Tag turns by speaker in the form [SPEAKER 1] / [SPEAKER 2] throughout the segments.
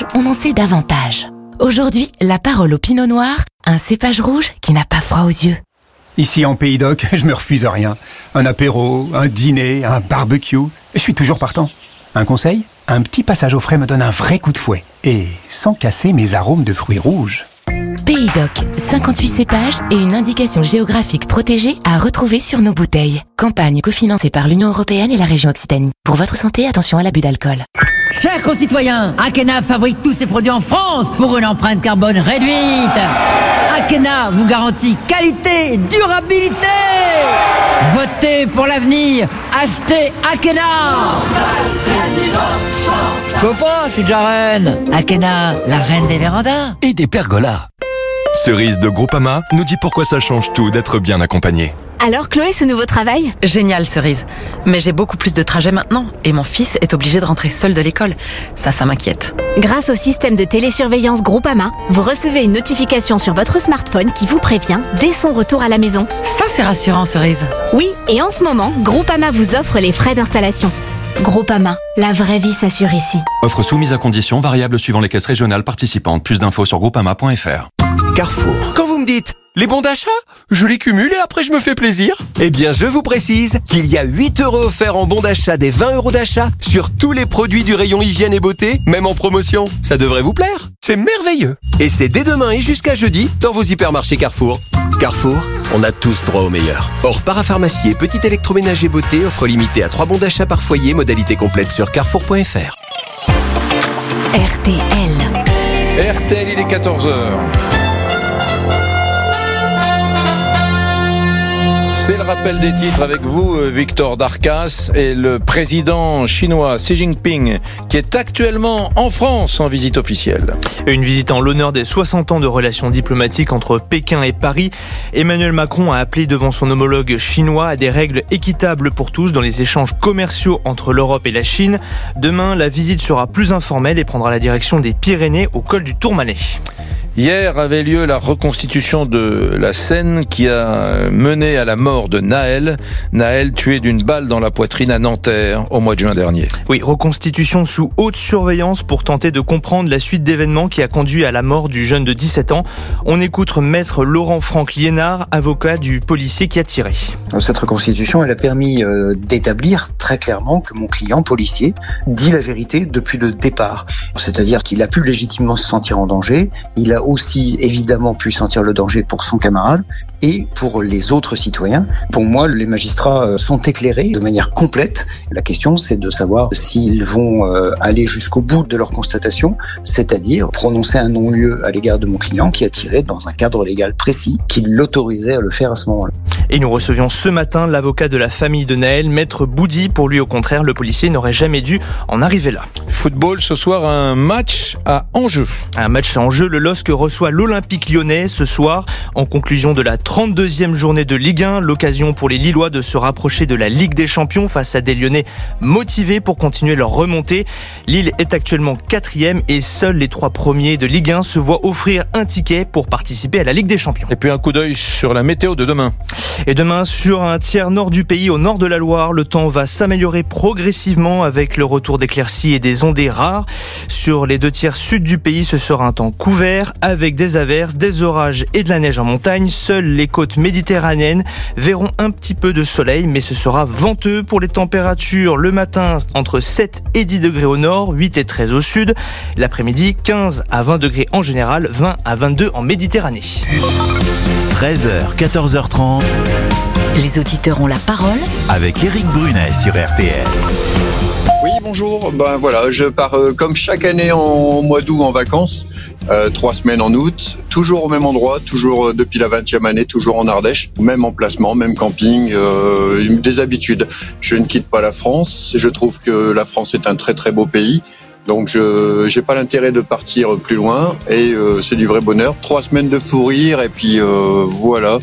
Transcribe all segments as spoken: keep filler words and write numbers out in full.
[SPEAKER 1] rouge, on en sait davantage. Aujourd'hui, la parole au pinot noir, un cépage rouge qui n'a pas froid aux yeux.
[SPEAKER 2] Ici en Pays d'Oc, je me refuse rien. Un apéro, un dîner, un barbecue, je suis toujours partant. Un conseil ? Un petit passage au frais me donne un vrai coup de fouet. Et sans casser mes arômes de fruits rouges.
[SPEAKER 1] Pays d'Oc, cinquante-huit cépages et une indication géographique protégée à retrouver sur nos bouteilles. Campagne cofinancée par l'Union européenne et la région Occitanie. Pour votre santé, attention à l'abus d'alcool.
[SPEAKER 3] Chers concitoyens, Akena fabrique tous ses produits en France pour une empreinte carbone réduite. Akena vous garantit qualité et durabilité. Votez pour l'avenir. Achetez Akena. Je peux pas, je suis déjà reine. Akena, la reine des vérandas.
[SPEAKER 4] Et des pergolas. Cerise de Groupama nous dit pourquoi ça change tout d'être bien accompagné.
[SPEAKER 5] Alors Chloé, ce nouveau travail ?
[SPEAKER 6] Génial Cerise. Mais j'ai beaucoup plus de trajets maintenant et mon fils est obligé de rentrer seul de l'école. Ça, ça m'inquiète.
[SPEAKER 5] Grâce au système de télésurveillance Groupama, vous recevez une notification sur votre smartphone qui vous prévient dès son retour à la maison.
[SPEAKER 6] Ça, c'est rassurant Cerise.
[SPEAKER 5] Oui, et en ce moment, Groupama vous offre les frais d'installation. Groupama, la vraie vie s'assure ici.
[SPEAKER 7] Offre soumise à conditions, variable suivant les caisses régionales participantes. Plus d'infos sur groupama point f r.
[SPEAKER 8] Carrefour. Quand vous me dites les bons d'achat, je les cumule et après je me fais plaisir. Eh bien, je vous précise qu'il y a huit euros offerts en bons d'achat des vingt euros d'achat sur tous les produits du rayon hygiène et beauté, même en promotion. Ça devrait vous plaire. C'est merveilleux. Et c'est dès demain et jusqu'à jeudi dans vos hypermarchés Carrefour. Carrefour, on a tous droit au meilleur. Or, parapharmacie et petit électroménager beauté offre limitée à trois bons d'achat par foyer, modalité complète sur carrefour point f r.
[SPEAKER 1] R T L.
[SPEAKER 9] R T L, il est quatorze heures. C'est le rappel des titres avec vous, Victor Darcas, et le président chinois Xi Jinping, qui est actuellement en France en visite officielle.
[SPEAKER 10] Une visite en l'honneur des soixante ans de relations diplomatiques entre Pékin et Paris. Emmanuel Macron a appelé devant son homologue chinois à des règles équitables pour tous dans les échanges commerciaux entre l'Europe et la Chine. Demain, la visite sera plus informelle et prendra la direction des Pyrénées au col du Tourmalet.
[SPEAKER 9] Hier avait lieu la reconstitution de la scène qui a mené à la mort de Naël. Naël tué d'une balle dans la poitrine à Nanterre au mois de juin dernier.
[SPEAKER 10] Oui, reconstitution sous haute surveillance pour tenter de comprendre la suite d'événements qui a conduit à la mort du jeune de dix-sept ans. On écoute maître Laurent-Franck Liénard, avocat du policier qui a tiré.
[SPEAKER 11] Cette reconstitution, elle a permis euh, d'établir très clairement que mon client policier dit la vérité depuis le départ. C'est-à-dire qu'il a pu légitimement se sentir en danger, il a aussi évidemment pu sentir le danger pour son camarade et pour les autres citoyens. Pour moi, les magistrats sont éclairés de manière complète. La question, c'est de savoir s'ils vont aller jusqu'au bout de leur constatation, c'est-à-dire prononcer un non-lieu à l'égard de mon client qui a tiré dans un cadre légal précis qui l'autorisait à le faire à ce moment-là.
[SPEAKER 10] Et nous recevions ce matin l'avocat de la famille de Naël, maître Boudi. Pour lui, au contraire, le policier n'aurait jamais dû en arriver là.
[SPEAKER 9] Football, ce soir, un match à enjeu.
[SPEAKER 10] Un match à enjeu, le L O S C reçoit l'Olympique Lyonnais ce soir en conclusion de la trente-deuxième journée de Ligue un. L'occasion pour les Lillois de se rapprocher de la Ligue des Champions face à des Lyonnais motivés pour continuer leur remontée. Lille est actuellement quatrième et seuls les trois premiers de Ligue un se voient offrir un ticket pour participer à la Ligue des Champions.
[SPEAKER 9] Et puis un coup d'œil sur la météo de demain.
[SPEAKER 10] Et demain, sur un tiers nord du pays, au nord de la Loire, le temps va s'améliorer progressivement avec le retour d'éclaircies et des ondées rares. Sur les deux tiers sud du pays, ce sera un temps couvert avec des averses, des orages et de la neige en montagne. Seules les côtes méditerranéennes verront un petit peu de soleil, mais ce sera venteux pour les températures. Le matin, entre sept et dix degrés au nord, huit et treize au sud. L'après-midi, quinze à vingt degrés en général, vingt à vingt-deux en Méditerranée.
[SPEAKER 12] treize heures, quatorze heures trente.
[SPEAKER 1] Les auditeurs ont la parole
[SPEAKER 12] avec Éric Brunet sur R T L.
[SPEAKER 13] Oui, bonjour. Ben voilà, je pars euh, comme chaque année en mois d'août en vacances, euh, trois semaines en août, toujours au même endroit, toujours euh, depuis la vingtième année, toujours en Ardèche, même emplacement, même camping, euh, des habitudes. Je ne quitte pas la France. Je trouve que la France est un très très beau pays. Donc je j'ai pas l'intérêt de partir plus loin et euh, c'est du vrai bonheur. Trois semaines de fou rire et puis euh, voilà.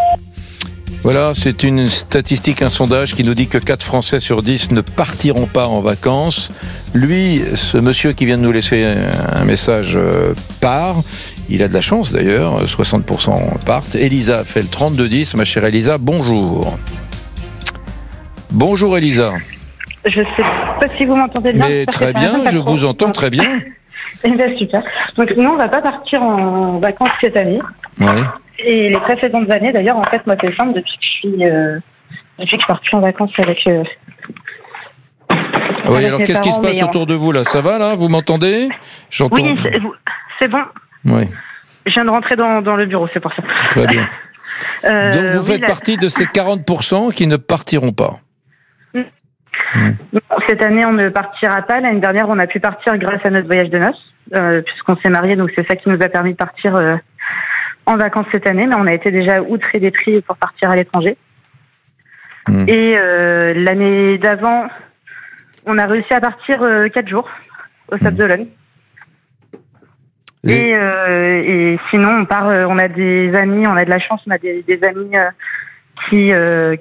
[SPEAKER 9] Voilà, c'est une statistique, un sondage qui nous dit que quatre Français sur dix ne partiront pas en vacances. Lui, ce monsieur qui vient de nous laisser un message euh, part. Il a de la chance d'ailleurs, soixante pour cent partent. Elisa fait le trente-deux dix. Ma chère Elisa, bonjour. Bonjour Elisa.
[SPEAKER 14] Je sais pas si vous m'entendez bien.
[SPEAKER 9] Mais très bien, je vous entends très bien.
[SPEAKER 14] Eh bien, super. Donc, nous, on va pas partir en vacances cette année.
[SPEAKER 9] Ouais.
[SPEAKER 14] Et les précédentes années, d'ailleurs, en fait, moi, c'est simple, depuis que je suis, euh, depuis que je pars plus en vacances avec... Euh,
[SPEAKER 9] Ah oui, alors qu'est-ce qui se passe autour de vous, là? Ça va, là? Vous m'entendez? J'entends.
[SPEAKER 14] Oui, c'est, c'est bon.
[SPEAKER 9] Oui.
[SPEAKER 14] Je viens de rentrer dans, dans le bureau, c'est pour ça.
[SPEAKER 9] Très bien.
[SPEAKER 14] Euh,
[SPEAKER 9] Donc, vous
[SPEAKER 14] oui,
[SPEAKER 9] faites
[SPEAKER 14] la...
[SPEAKER 9] partie de ces quarante pour cent qui ne partiront pas.
[SPEAKER 14] Mmh. Mmh. Cette année, on ne partira pas. L'année dernière, on a pu partir grâce à notre voyage de noces, euh, puisqu'on s'est mariés, donc c'est ça qui nous a permis de partir euh, en vacances cette année, mais on a été déjà outrés des prix pour partir à l'étranger. Mmh. Et euh, l'année d'avant, on a réussi à partir euh, quatre jours au Sable d'Olonne. Et, et, euh, et sinon, on part. Euh, on a des amis, on a de la chance, on a des, des amis euh, qui euh,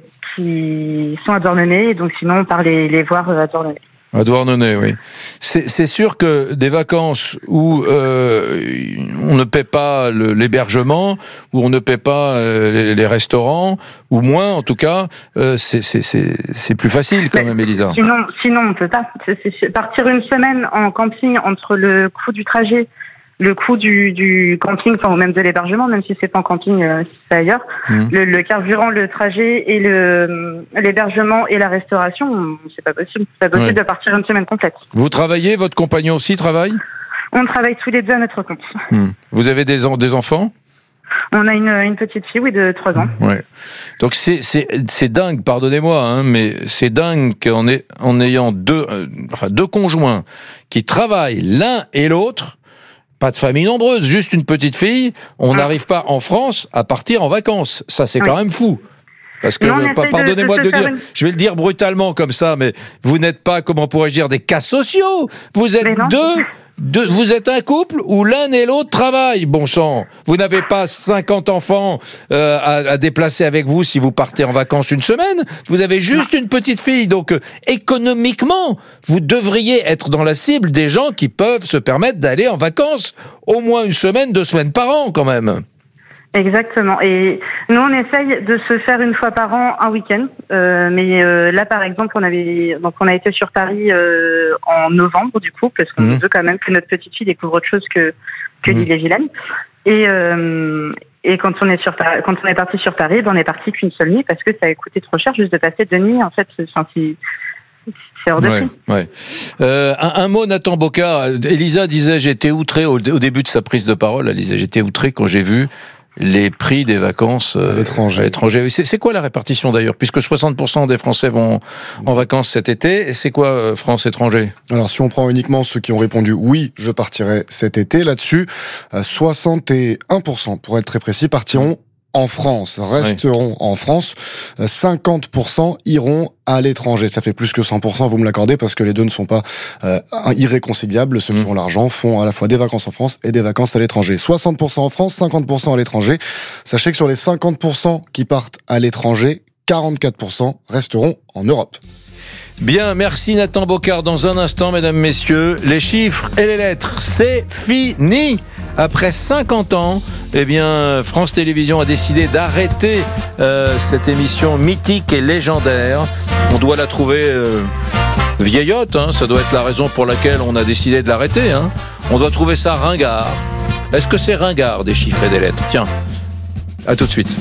[SPEAKER 14] qui sont à Douarnenez. Et donc, sinon, on part les, les voir à Douarnenez.
[SPEAKER 9] À Douarnenez, oui. C'est, c'est sûr que des vacances où euh, on ne paie pas le, l'hébergement, où on ne paie pas euh, les, les restaurants, ou moins en tout cas, euh, c'est, c'est, c'est, c'est plus facile quand Mais même, Elisa.
[SPEAKER 14] Sinon, sinon on peut pas. C'est, c'est, partir une semaine en camping entre le coût du trajet, le coût du, du camping, enfin ou même de l'hébergement, même si c'est pas en camping, euh, c'est ailleurs. Mmh. Le, le carburant, le trajet et le l'hébergement et la restauration, c'est pas possible. C'est pas possible ouais. de partir une semaine complète.
[SPEAKER 9] Vous travaillez, votre compagnon aussi travaille ?
[SPEAKER 14] On travaille tous les deux à notre compte.
[SPEAKER 9] Mmh. Vous avez des, en, des enfants ?
[SPEAKER 14] On a une, une petite fille, oui, de trois ans.
[SPEAKER 9] Ouais. Donc c'est c'est c'est dingue, pardonnez-moi, hein, mais c'est dingue qu'en est, en ayant deux euh, enfin deux conjoints qui travaillent l'un et l'autre. Pas de famille nombreuse, juste une petite fille. On n'arrive pas en France à partir en vacances. Ça, c'est oui. quand même fou. Parce que, non, pardonnez-moi de, de, de dire, une... je vais le dire brutalement comme ça, mais vous n'êtes pas, comment pourrais-je dire, des cas sociaux. Vous êtes deux, deux, vous êtes un couple où l'un et l'autre travaillent, bon sang. Vous n'avez pas cinquante enfants euh, à, à déplacer avec vous si vous partez en vacances une semaine. Vous avez juste non. une petite fille. Donc, euh, économiquement, vous devriez être dans la cible des gens qui peuvent se permettre d'aller en vacances au moins une semaine, deux semaines par an, quand même.
[SPEAKER 14] Exactement. Et nous, on essaye de se faire une fois par an un week-end. Euh, mais euh, là, par exemple, on avait donc on a été sur Paris euh, en novembre du coup, parce qu'on mmh. veut quand même que notre petite fille découvre autre chose que que mmh. l'île et Vilaine. Et euh, et quand on est sur quand on est parti sur Paris, ben on est parti qu'une seule nuit parce que ça a coûté trop cher juste de passer deux nuits. En fait, enfin, si c'est hors de prix.
[SPEAKER 9] Ouais, ouais. Euh, un, un mot, Nathan Bocard. Elisa disait, j'étais outré au, au début de sa prise de parole. Elle disait, j'étais outré quand j'ai vu les prix des vacances euh, à l'étranger. À l'étranger. C'est, c'est quoi la répartition d'ailleurs ? Puisque soixante pour cent des Français vont en vacances cet été, et c'est quoi euh, France étranger ?
[SPEAKER 15] Alors si on prend uniquement ceux qui ont répondu oui, je partirai cet été, là-dessus, euh, soixante et un pour cent pour être très précis, partiront en France, resteront oui. en France, cinquante pour cent iront à l'étranger. Ça fait plus que cent pour cent, vous me l'accordez, parce que les deux ne sont pas euh, irréconciliables. Ceux qui mmh. ont l'argent font à la fois des vacances en France et des vacances à l'étranger. soixante pour cent en France, cinquante pour cent à l'étranger. Sachez que sur les cinquante pour cent qui partent à l'étranger, quarante-quatre pour cent resteront en Europe.
[SPEAKER 9] Bien, merci Nathan Bocard. Dans un instant, mesdames, messieurs, les chiffres et les lettres, c'est fini. Après cinquante ans, eh bien, France Télévisions a décidé d'arrêter euh, cette émission mythique et légendaire. On doit la trouver euh, vieillotte, hein, ça doit être la raison pour laquelle on a décidé de l'arrêter. Hein. On doit trouver ça ringard. Est-ce que c'est ringard des chiffres et des lettres ? Tiens, à tout de suite.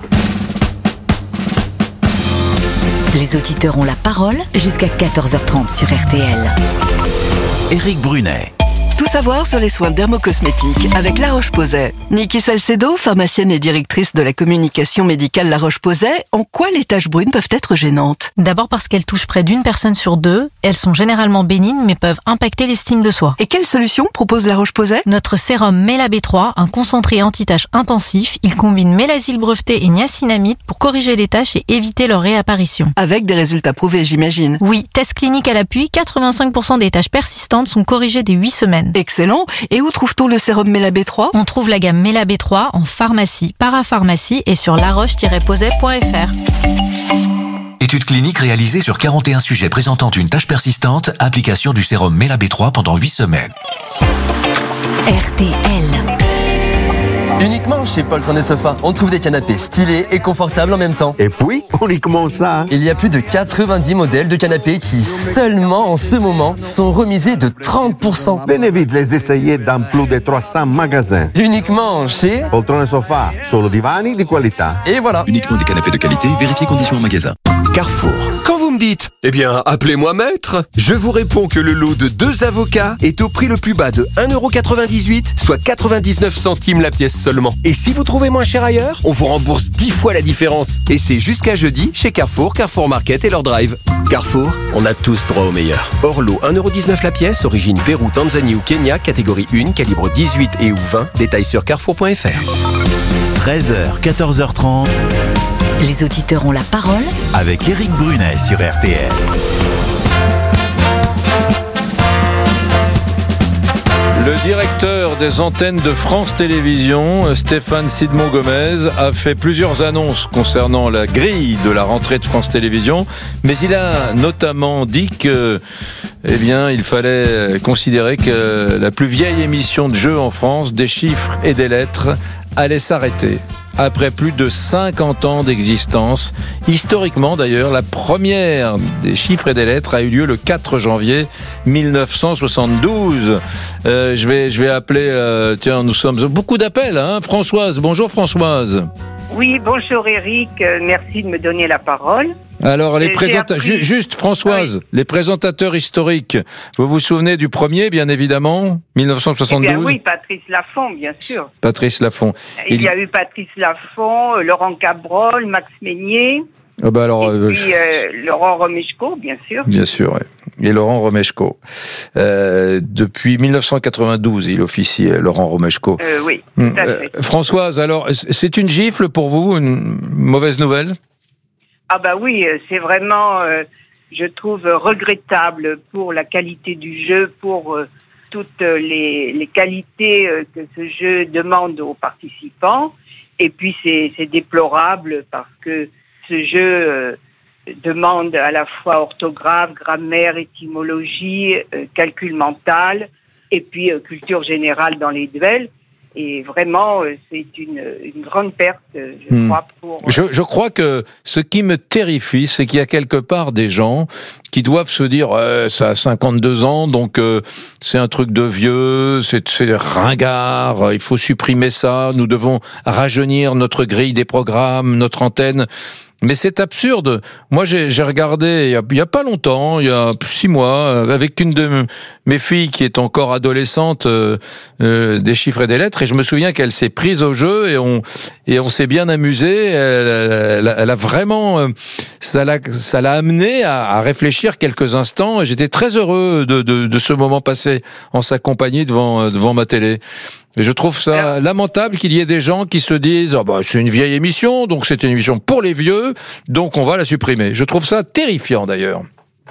[SPEAKER 1] Les auditeurs ont la parole jusqu'à quatorze heures trente sur R T L.
[SPEAKER 12] Éric Brunet.
[SPEAKER 16] Tout savoir sur les soins dermocosmétiques avec La Roche-Posay. Niki Salcedo, pharmacienne et directrice de la communication médicale La Roche-Posay, en quoi les taches brunes peuvent être gênantes ?
[SPEAKER 17] D'abord parce qu'elles touchent près d'une personne sur deux, elles sont généralement bénignes mais peuvent impacter l'estime de soi.
[SPEAKER 16] Et quelle solution propose La Roche-Posay ?
[SPEAKER 17] Notre sérum Mela B trois, un concentré anti-taches intensif, il combine mélasyle breveté et niacinamide pour corriger les taches et éviter leur réapparition.
[SPEAKER 16] Avec des résultats prouvés, j'imagine.
[SPEAKER 17] Oui, test clinique à l'appui, quatre-vingt-cinq pour cent des taches persistantes sont corrigées dès huit semaines.
[SPEAKER 16] Excellent. Et où trouve-t-on le sérum Mela B trois ?
[SPEAKER 17] On trouve la gamme Mela B trois en pharmacie, parapharmacie et sur laroche tiret posay point f r.
[SPEAKER 18] Étude clinique réalisée sur quarante et un sujets présentant une tache persistante, application du sérum Mela B trois pendant huit semaines.
[SPEAKER 1] R T L.
[SPEAKER 19] Uniquement chez Poltron et Sofa, on trouve des canapés stylés et confortables en même temps.
[SPEAKER 20] Et puis, uniquement ça.
[SPEAKER 19] Il y a plus de quatre-vingt-dix modèles de canapés qui, seulement en ce moment, sont remisés de trente pour cent.
[SPEAKER 20] Venez vite les essayer dans plus de trois cents magasins.
[SPEAKER 19] Uniquement chez
[SPEAKER 20] Poltron et Sofa, solo divani di qualità.
[SPEAKER 19] Et voilà.
[SPEAKER 18] Uniquement des canapés de qualité, vérifiez conditions en magasin.
[SPEAKER 8] Carrefour. Quand vous me dites, eh bien, appelez-moi maître, je vous réponds que le lot de deux avocats est au prix le plus bas de un euro quatre-vingt-dix-huit, soit quatre-vingt-dix-neuf centimes la pièce seulement. Et si vous trouvez moins cher ailleurs, on vous rembourse dix fois la différence. Et c'est jusqu'à jeudi chez Carrefour, Carrefour Market et leur drive. Carrefour, on a tous droit au meilleur. Hors lot, un euro dix-neuf la pièce, origine Pérou, Tanzanie ou Kenya, catégorie un, calibre dix-huit et ou vingt. Détails sur carrefour point f r.
[SPEAKER 12] treize heures, quatorze heures trente.
[SPEAKER 1] Les auditeurs ont la parole
[SPEAKER 12] avec Éric Brunet sur R T L.
[SPEAKER 9] Le directeur des antennes de France Télévisions, Stéphane Sidmon-Gomez, a fait plusieurs annonces concernant la grille de la rentrée de France Télévisions, mais il a notamment dit que, eh bien, il fallait considérer que la plus vieille émission de jeu en France, des chiffres et des lettres, allait s'arrêter. Après plus de cinquante ans d'existence. Historiquement d'ailleurs, la première des chiffres et des lettres a eu lieu le quatre janvier mille neuf cent soixante-douze. Euh, je vais, je vais appeler, euh, tiens, nous sommes beaucoup d'appels, hein. Françoise, bonjour Françoise.
[SPEAKER 21] Oui, bonjour Eric, euh, merci de me donner la parole.
[SPEAKER 9] Alors, les
[SPEAKER 21] euh,
[SPEAKER 9] présentateurs, appris... juste Françoise, oui. Les présentateurs historiques, vous vous souvenez du premier, bien évidemment, mille neuf cent soixante-douze?
[SPEAKER 21] Eh bien, oui, Patrice Laffont, bien sûr.
[SPEAKER 9] Patrice Laffont.
[SPEAKER 21] Il, Il y a eu Patrice Laffont, Laurent Cabrol, Max Meignier.
[SPEAKER 9] Oh bah alors,
[SPEAKER 21] et
[SPEAKER 9] euh,
[SPEAKER 21] puis euh, Laurent Romeshko, bien sûr.
[SPEAKER 9] Bien sûr, ouais. Et Laurent Romeshko. Euh, depuis mille neuf cent quatre-vingt-douze, il officie, Laurent Romeshko.
[SPEAKER 21] Euh, oui, tout à fait.
[SPEAKER 9] Euh, Françoise, alors, c'est une gifle pour vous, une mauvaise nouvelle?
[SPEAKER 21] Ah bah oui, c'est vraiment, euh, je trouve, regrettable pour la qualité du jeu, pour euh, toutes les, les qualités euh, que ce jeu demande aux participants. Et puis c'est, c'est déplorable parce que ce jeu euh, demande à la fois orthographe, grammaire, étymologie, euh, calcul mental, et puis euh, culture générale dans les duels. Et vraiment, c'est une, une grande perte, je hmm. crois, pour...
[SPEAKER 9] Je, je crois que ce qui me terrifie, c'est qu'il y a quelque part des gens qui doivent se dire eh, « ça a cinquante-deux ans, donc euh, c'est un truc de vieux, c'est, c'est ringard, il faut supprimer ça, nous devons rajeunir notre grille des programmes, notre antenne ». Mais c'est absurde. Moi, j'ai, j'ai regardé il y, a, il y a pas longtemps, il y a six mois, avec une de mes filles qui est encore adolescente, euh, euh, des chiffres et des lettres, et je me souviens qu'elle s'est prise au jeu et on et on s'est bien amusé. Elle, elle, elle a vraiment, euh, ça l'a ça l'a amené à, à réfléchir quelques instants. Et j'étais très heureux de, de, de ce moment passé en sa compagnie devant devant ma télé. Et je trouve ça Alors, lamentable qu'il y ait des gens qui se disent oh bah, c'est une vieille émission, donc c'est une émission pour les vieux, donc on va la supprimer. Je trouve ça terrifiant d'ailleurs.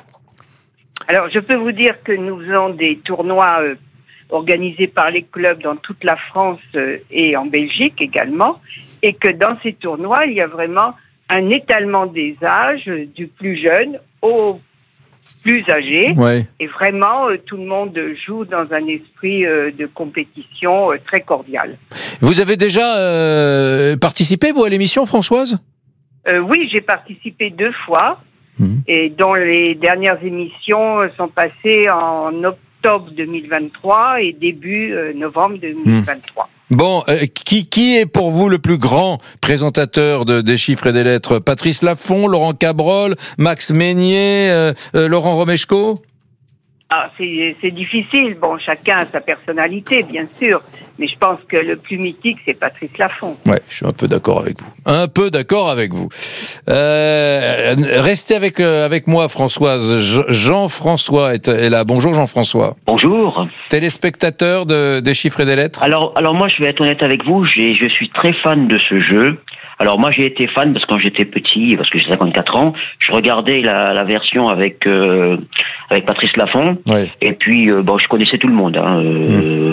[SPEAKER 21] Alors je peux vous dire que nous faisons des tournois euh, organisés par les clubs dans toute la France euh, et en Belgique également, et que dans ces tournois, il y a vraiment un étalement des âges, euh, du plus jeune au plus âgé, ouais. Et vraiment euh, tout le monde joue dans un esprit euh, de compétition euh, très cordial.
[SPEAKER 9] Vous avez déjà euh, participé, vous, à l'émission, Françoise ?
[SPEAKER 21] euh, Oui, j'ai participé deux fois, mmh. Et dont les dernières émissions sont passées en octobre deux mille vingt-trois et début euh, novembre deux mille vingt-trois. Mmh.
[SPEAKER 9] Bon, euh, qui, qui est pour vous le plus grand présentateur de, des chiffres et des lettres ? Patrice Laffont, Laurent Cabrol, Max Meignier, euh, euh, Laurent Romeshko ?
[SPEAKER 21] Ah, c'est, c'est difficile. Bon, chacun a sa personnalité, bien sûr. Mais je pense que le plus mythique, c'est Patrice Laffont.
[SPEAKER 9] Ouais, je suis un peu d'accord avec vous. Un peu d'accord avec vous. Euh, restez avec, euh, avec moi, Françoise. Jean-François est, est là. Bonjour, Jean-François.
[SPEAKER 22] Bonjour.
[SPEAKER 9] Téléspectateur de, des chiffres et des lettres.
[SPEAKER 22] Alors, alors moi, je vais être honnête avec vous. J'ai, je suis très fan de ce jeu. Alors moi j'ai été fan parce que quand j'étais petit, parce que j'ai cinquante-quatre ans, je regardais la, la version avec euh, avec Patrice Laffont, ouais. Et puis euh, bon je connaissais tout le monde, hein. euh, mmh. pas, pas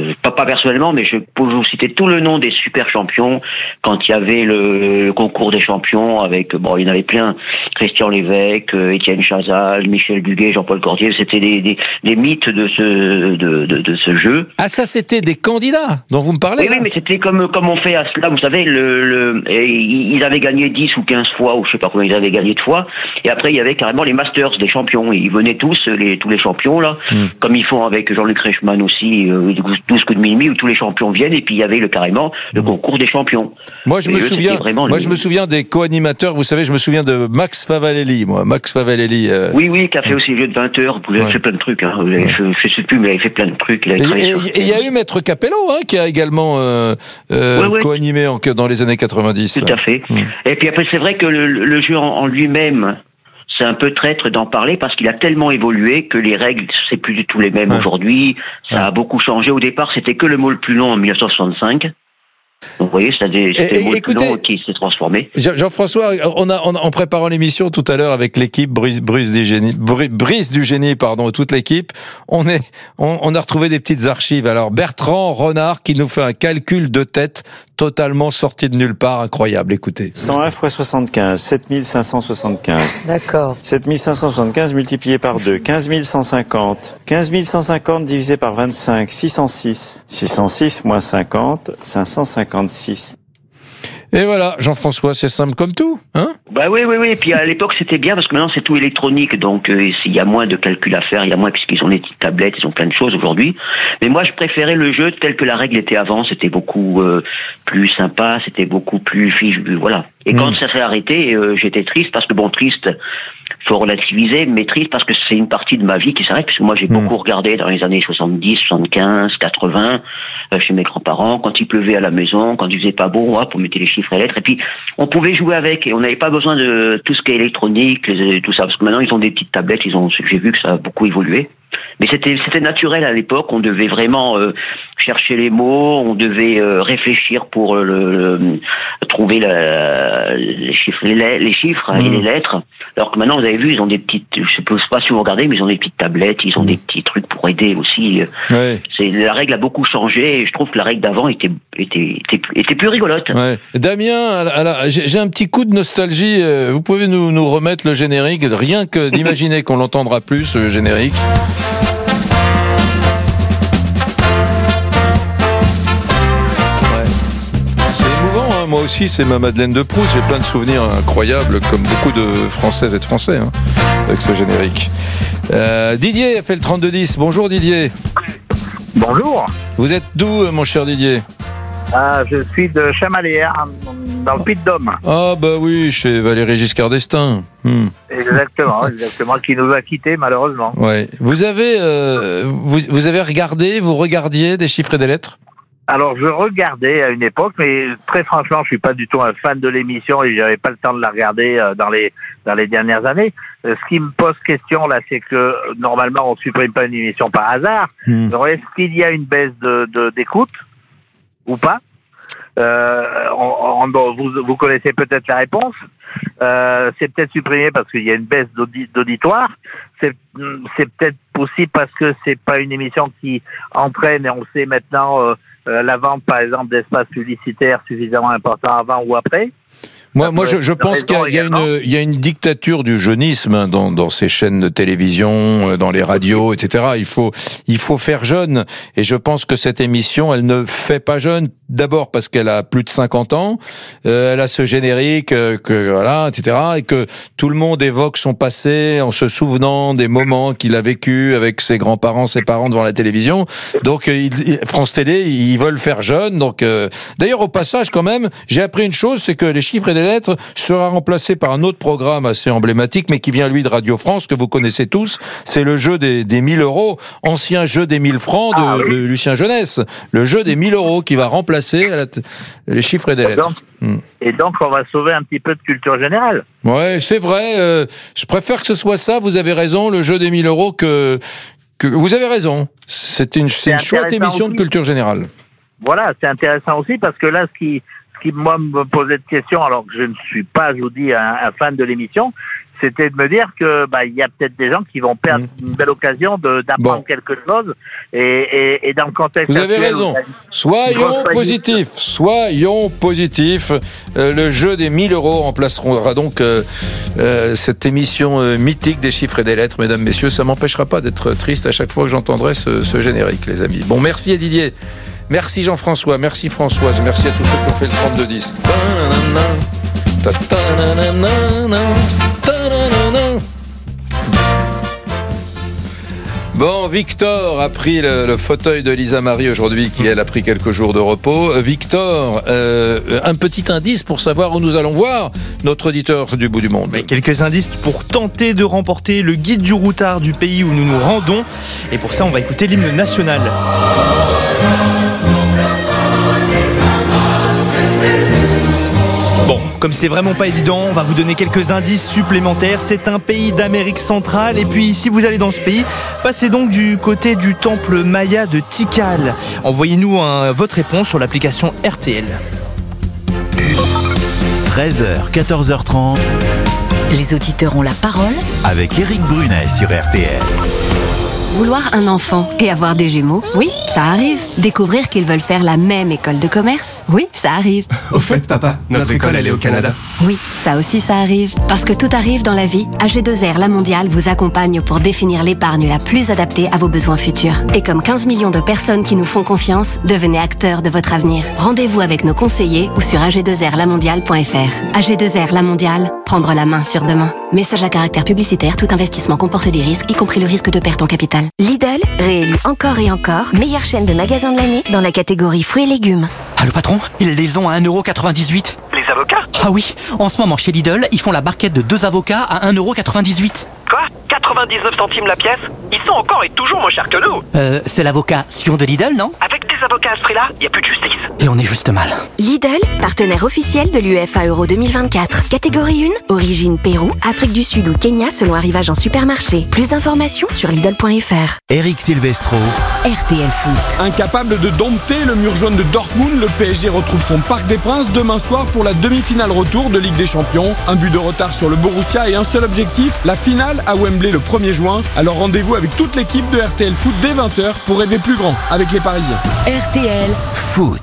[SPEAKER 22] pas personnellement, mais je peux vous citer tout le nom des super champions quand il y avait le, le concours des champions avec, bon, il y en avait plein, Christian Lévesque, euh, Étienne Chazal, Michel Duguay, Jean-Paul Cordier, c'était des, des, des mythes de ce, de, de, de ce jeu.
[SPEAKER 9] Ah, ça, c'était des candidats dont vous me parlez?
[SPEAKER 22] Oui, oui, mais c'était comme, comme on fait à cela, vous savez, le, le, et ils avaient gagné dix ou quinze fois, ou je sais pas combien ils avaient gagné de fois, et après il y avait carrément les Masters des champions, et ils venaient tous, les, tous les champions, là, mm. comme ils font avec Jean-Luc Reichmann aussi, euh, douze coups de minuit, où tous les champions viennent, et puis il y avait le, carrément le mm. concours des champions.
[SPEAKER 9] Moi, je, me eux, souviens, moi
[SPEAKER 22] le...
[SPEAKER 9] je me souviens des co-animateurs, vous savez, je me souviens de Max Favalelli, moi, Max Favalelli. Euh...
[SPEAKER 22] Oui, oui, qui a fait aussi le jeu de vingt heures, vous avez ouais. fait plein de trucs, hein, vous avez ouais. fait, je sais plus, mais il avait fait plein de trucs. Il
[SPEAKER 9] et il y a eu Maître Capello, hein, qui a également euh, euh, ouais, ouais. co-animé en, dans les années quatre-vingt-dix.
[SPEAKER 22] Tout à fait. Mm. Et puis après, c'est vrai que le, le jeu en, en lui-même, c'est un peu traître d'en parler parce qu'il a tellement évolué que les règles, c'est plus du tout les mêmes ouais. aujourd'hui. Ça ouais. a beaucoup changé. Au départ, c'était que le mot le plus long en dix-neuf cent soixante-cinq. Donc, vous voyez, c'était le mot le plus long qui s'est transformé.
[SPEAKER 9] Jean-François, on a, on a, en préparant l'émission tout à l'heure avec l'équipe Brise, Brise du Génie, Brise du Génie, pardon, toute l'équipe, on est, on, on a retrouvé des petites archives. Alors, Bertrand Renard qui nous fait un calcul de tête totalement sorti de nulle part, incroyable. Écoutez.
[SPEAKER 2] cent un fois soixante-quinze, sept mille cinq cent soixante-quinze.
[SPEAKER 3] D'accord.
[SPEAKER 2] sept mille cinq cent soixante-quinze multiplié par deux, quinze mille cent cinquante. quinze mille cent cinquante divisé par vingt-cinq, six cent six. six cent six moins cinquante, cinq cent cinquante-six.
[SPEAKER 9] Et voilà, Jean-François, c'est simple comme tout, hein?
[SPEAKER 22] Bah oui, oui, oui. Et puis à l'époque, c'était bien parce que maintenant c'est tout électronique, donc euh, il y a moins de calculs à faire, il y a moins puisqu'ils ont des petites tablettes, ils ont plein de choses aujourd'hui. Mais moi, je préférais le jeu tel que la règle était avant. C'était beaucoup euh, plus sympa, c'était beaucoup plus fiche, voilà. Et mmh. quand ça s'est arrêté, euh, j'étais triste parce que bon, triste. Faut relativiser, mais triste parce que c'est une partie de ma vie qui s'arrête, parce que moi j'ai mmh. beaucoup regardé dans les années soixante-dix, soixante-quinze, quatre-vingts, euh, chez mes grands-parents, quand il pleuvait à la maison, quand il faisait pas beau, hop, on mettait les chiffres et lettres, et puis on pouvait jouer avec, et on n'avait pas besoin de tout ce qui est électronique, les, tout ça, parce que maintenant ils ont des petites tablettes, ils ont, j'ai vu que ça a beaucoup évolué. Mais c'était c'était naturel à l'époque, on devait vraiment euh, chercher les mots, on devait euh, réfléchir pour le, le trouver la, les chiffres, les, les chiffres mmh. et les lettres. Alors que maintenant, vous avez vu, ils ont des petites, je sais pas si vous regardez, mais ils ont des petites tablettes, ils ont mmh. des petits trucs pour aider aussi.
[SPEAKER 9] Ouais.
[SPEAKER 22] C'est, la règle a beaucoup changé, et je trouve que la règle d'avant était était était, était plus rigolote.
[SPEAKER 9] Ouais. Damien, à la, à la, j'ai, j'ai un petit coup de nostalgie. Vous pouvez nous nous remettre le générique, rien que d'imaginer qu'on l'entendra plus, ce générique. Moi aussi, c'est ma Madeleine de Proust. J'ai plein de souvenirs incroyables, comme beaucoup de Françaises et de Français, hein, avec ce générique. Euh, Didier a fait le trente-deux dix. Bonjour Didier.
[SPEAKER 23] Bonjour.
[SPEAKER 9] Vous êtes d'où, mon cher Didier?
[SPEAKER 23] Ah, je suis de Chamalières, dans le Puy-de-Dôme.
[SPEAKER 9] Ah bah oui, chez Valéry Giscard d'Estaing. Hmm.
[SPEAKER 23] Exactement, exactement, qui nous a quittés malheureusement.
[SPEAKER 9] Ouais. Vous avez, euh, vous, vous avez regardé, vous regardiez des chiffres et des lettres?
[SPEAKER 23] Alors, je regardais à une époque, mais très franchement, je suis pas du tout un fan de l'émission et j'avais pas le temps de la regarder dans les dans les dernières années. Ce qui me pose question là, c'est que normalement, on supprime pas une émission par hasard. Mmh. Alors, est-ce qu'il y a une baisse de, de d'écoute ou pas? Euh, on, on, vous, vous connaissez peut-être la réponse. Euh, c'est peut-être supprimé parce qu'il y a une baisse d'audi- d'auditoire. C'est, c'est peut-être possible parce que c'est pas une émission qui entraîne, et on sait maintenant euh, euh, la vente, par exemple, d'espaces publicitaires suffisamment important avant ou après.
[SPEAKER 9] Moi, moi, je, je pense qu'il y a, une, il y a une dictature du jeunisme dans, dans ces chaînes de télévision, dans les radios, et cetera. Il faut, il faut faire jeune. Et je pense que cette émission, elle ne fait pas jeune. D'abord parce qu'elle a plus de cinquante ans, euh, elle a ce générique, euh, que voilà, et cetera. Et que tout le monde évoque son passé en se souvenant des moments qu'il a vécu avec ses grands-parents, ses parents devant la télévision. Donc, il, il, France Télé, ils veulent faire jeune. Donc, euh, d'ailleurs, au passage, quand même, j'ai appris une chose, c'est que les chiffres et des lettres sera remplacé par un autre programme assez emblématique, mais qui vient, lui, de Radio France, que vous connaissez tous. C'est le jeu des, des mille euros, ancien jeu des mille francs de, ah, oui. de Lucien Jeunesse. Le jeu des mille euros qui va remplacer la t- les chiffres et des lettres.
[SPEAKER 23] Et donc, et donc, on va sauver un petit peu de culture générale.
[SPEAKER 9] Ouais, c'est vrai. Euh, je préfère que ce soit ça. Vous avez raison, le jeu des mille euros que, que vous avez raison. C'est une, c'est c'est une chouette émission aussi de culture générale.
[SPEAKER 23] Voilà, c'est intéressant aussi parce que là, ce qui, ce qui moi me posait de questions, alors que je ne suis pas, je vous dis, un, un fan de l'émission, c'était de me dire que bah il y a peut-être des gens qui vont perdre mmh. une belle occasion de d'apprendre bon. quelque chose et, et, et dans le contexte
[SPEAKER 9] vous avez
[SPEAKER 23] actuel,
[SPEAKER 9] raison. Soyons positifs, soyons positifs. Euh, le jeu des mille euros remplacera donc euh, euh, cette émission euh, mythique des chiffres et des lettres, mesdames, messieurs. Ça m'empêchera pas d'être triste à chaque fois que j'entendrai ce, ce générique, les amis. Bon, merci à Didier. Merci Jean-François, merci Françoise, merci à tous ceux qui ont fait le trente-deux dix. Bon, Victor a pris le, le fauteuil de Lisa Marie aujourd'hui, qui elle a pris quelques jours de repos. Victor, euh, un petit indice pour savoir où nous allons voir notre auditeur du bout du monde.
[SPEAKER 10] Mais quelques indices pour tenter de remporter le guide du routard du pays où nous nous rendons. Et pour ça, on va écouter l'hymne national. Bon, comme c'est vraiment pas évident, on va vous donner quelques indices supplémentaires. C'est un pays d'Amérique centrale. Et puis, si vous allez dans ce pays, passez donc du côté du temple Maya de Tikal. Envoyez-nous un, votre réponse sur l'application R T L.
[SPEAKER 12] treize heures, quatorze heures trente.
[SPEAKER 1] Les auditeurs ont la parole
[SPEAKER 12] avec Éric Brunet sur R T L.
[SPEAKER 5] Vouloir un enfant et avoir des jumeaux, oui, ça arrive. Découvrir qu'ils veulent faire la même école de commerce, oui, ça arrive.
[SPEAKER 3] Au fait, papa, notre école, elle est au Canada.
[SPEAKER 5] Oui, ça aussi, ça arrive. Parce que tout arrive dans la vie, A G deux R La Mondiale vous accompagne pour définir l'épargne la plus adaptée à vos besoins futurs. Et comme quinze millions de personnes qui nous font confiance, devenez acteurs de votre avenir. Rendez-vous avec nos conseillers ou sur a g deux r la mondiale point f r. A G deux R La Mondiale, prendre la main sur demain. Message à caractère publicitaire, tout investissement comporte des risques, y compris le risque de perte en capital.
[SPEAKER 4] Lidl, réélu encore et encore, meilleure chaîne de magasins de l'année dans la catégorie fruits et légumes.
[SPEAKER 6] Ah, le patron, ils les ont à un euro quatre-vingt-dix-huit.
[SPEAKER 3] Les avocats ?
[SPEAKER 6] Ah oui, en ce moment chez Lidl, ils font la barquette de deux avocats à un euro quatre-vingt-dix-huit.
[SPEAKER 3] Quoi ? quatre-vingt-dix-neuf centimes la pièce ? Ils sont encore et toujours moins chers que nous.
[SPEAKER 6] Euh, c'est l'avocat Sion de Lidl, non ?
[SPEAKER 3] Avec des avocats à ce prix-là, y a plus de justice.
[SPEAKER 6] Et on est juste mal.
[SPEAKER 4] Lidl, partenaire officiel de l'U F A Euro deux mille vingt-quatre. Catégorie un, origine Pérou, Afrique du Sud ou Kenya selon arrivage en supermarché. Plus d'informations sur Lidl point f r.
[SPEAKER 12] Eric Silvestro.
[SPEAKER 1] R T L Foot.
[SPEAKER 24] Incapable de dompter le mur jaune de Dortmund, le P S G retrouve son Parc des Princes demain soir pour la demi-finale retour de Ligue des Champions. Un but de retard sur le Borussia et un seul objectif, la finale à Wembley le premier juin. Alors rendez-vous avec toute l'équipe de R T L Foot dès vingt heures pour rêver plus grand avec les Parisiens.
[SPEAKER 1] R T L
[SPEAKER 12] Foot.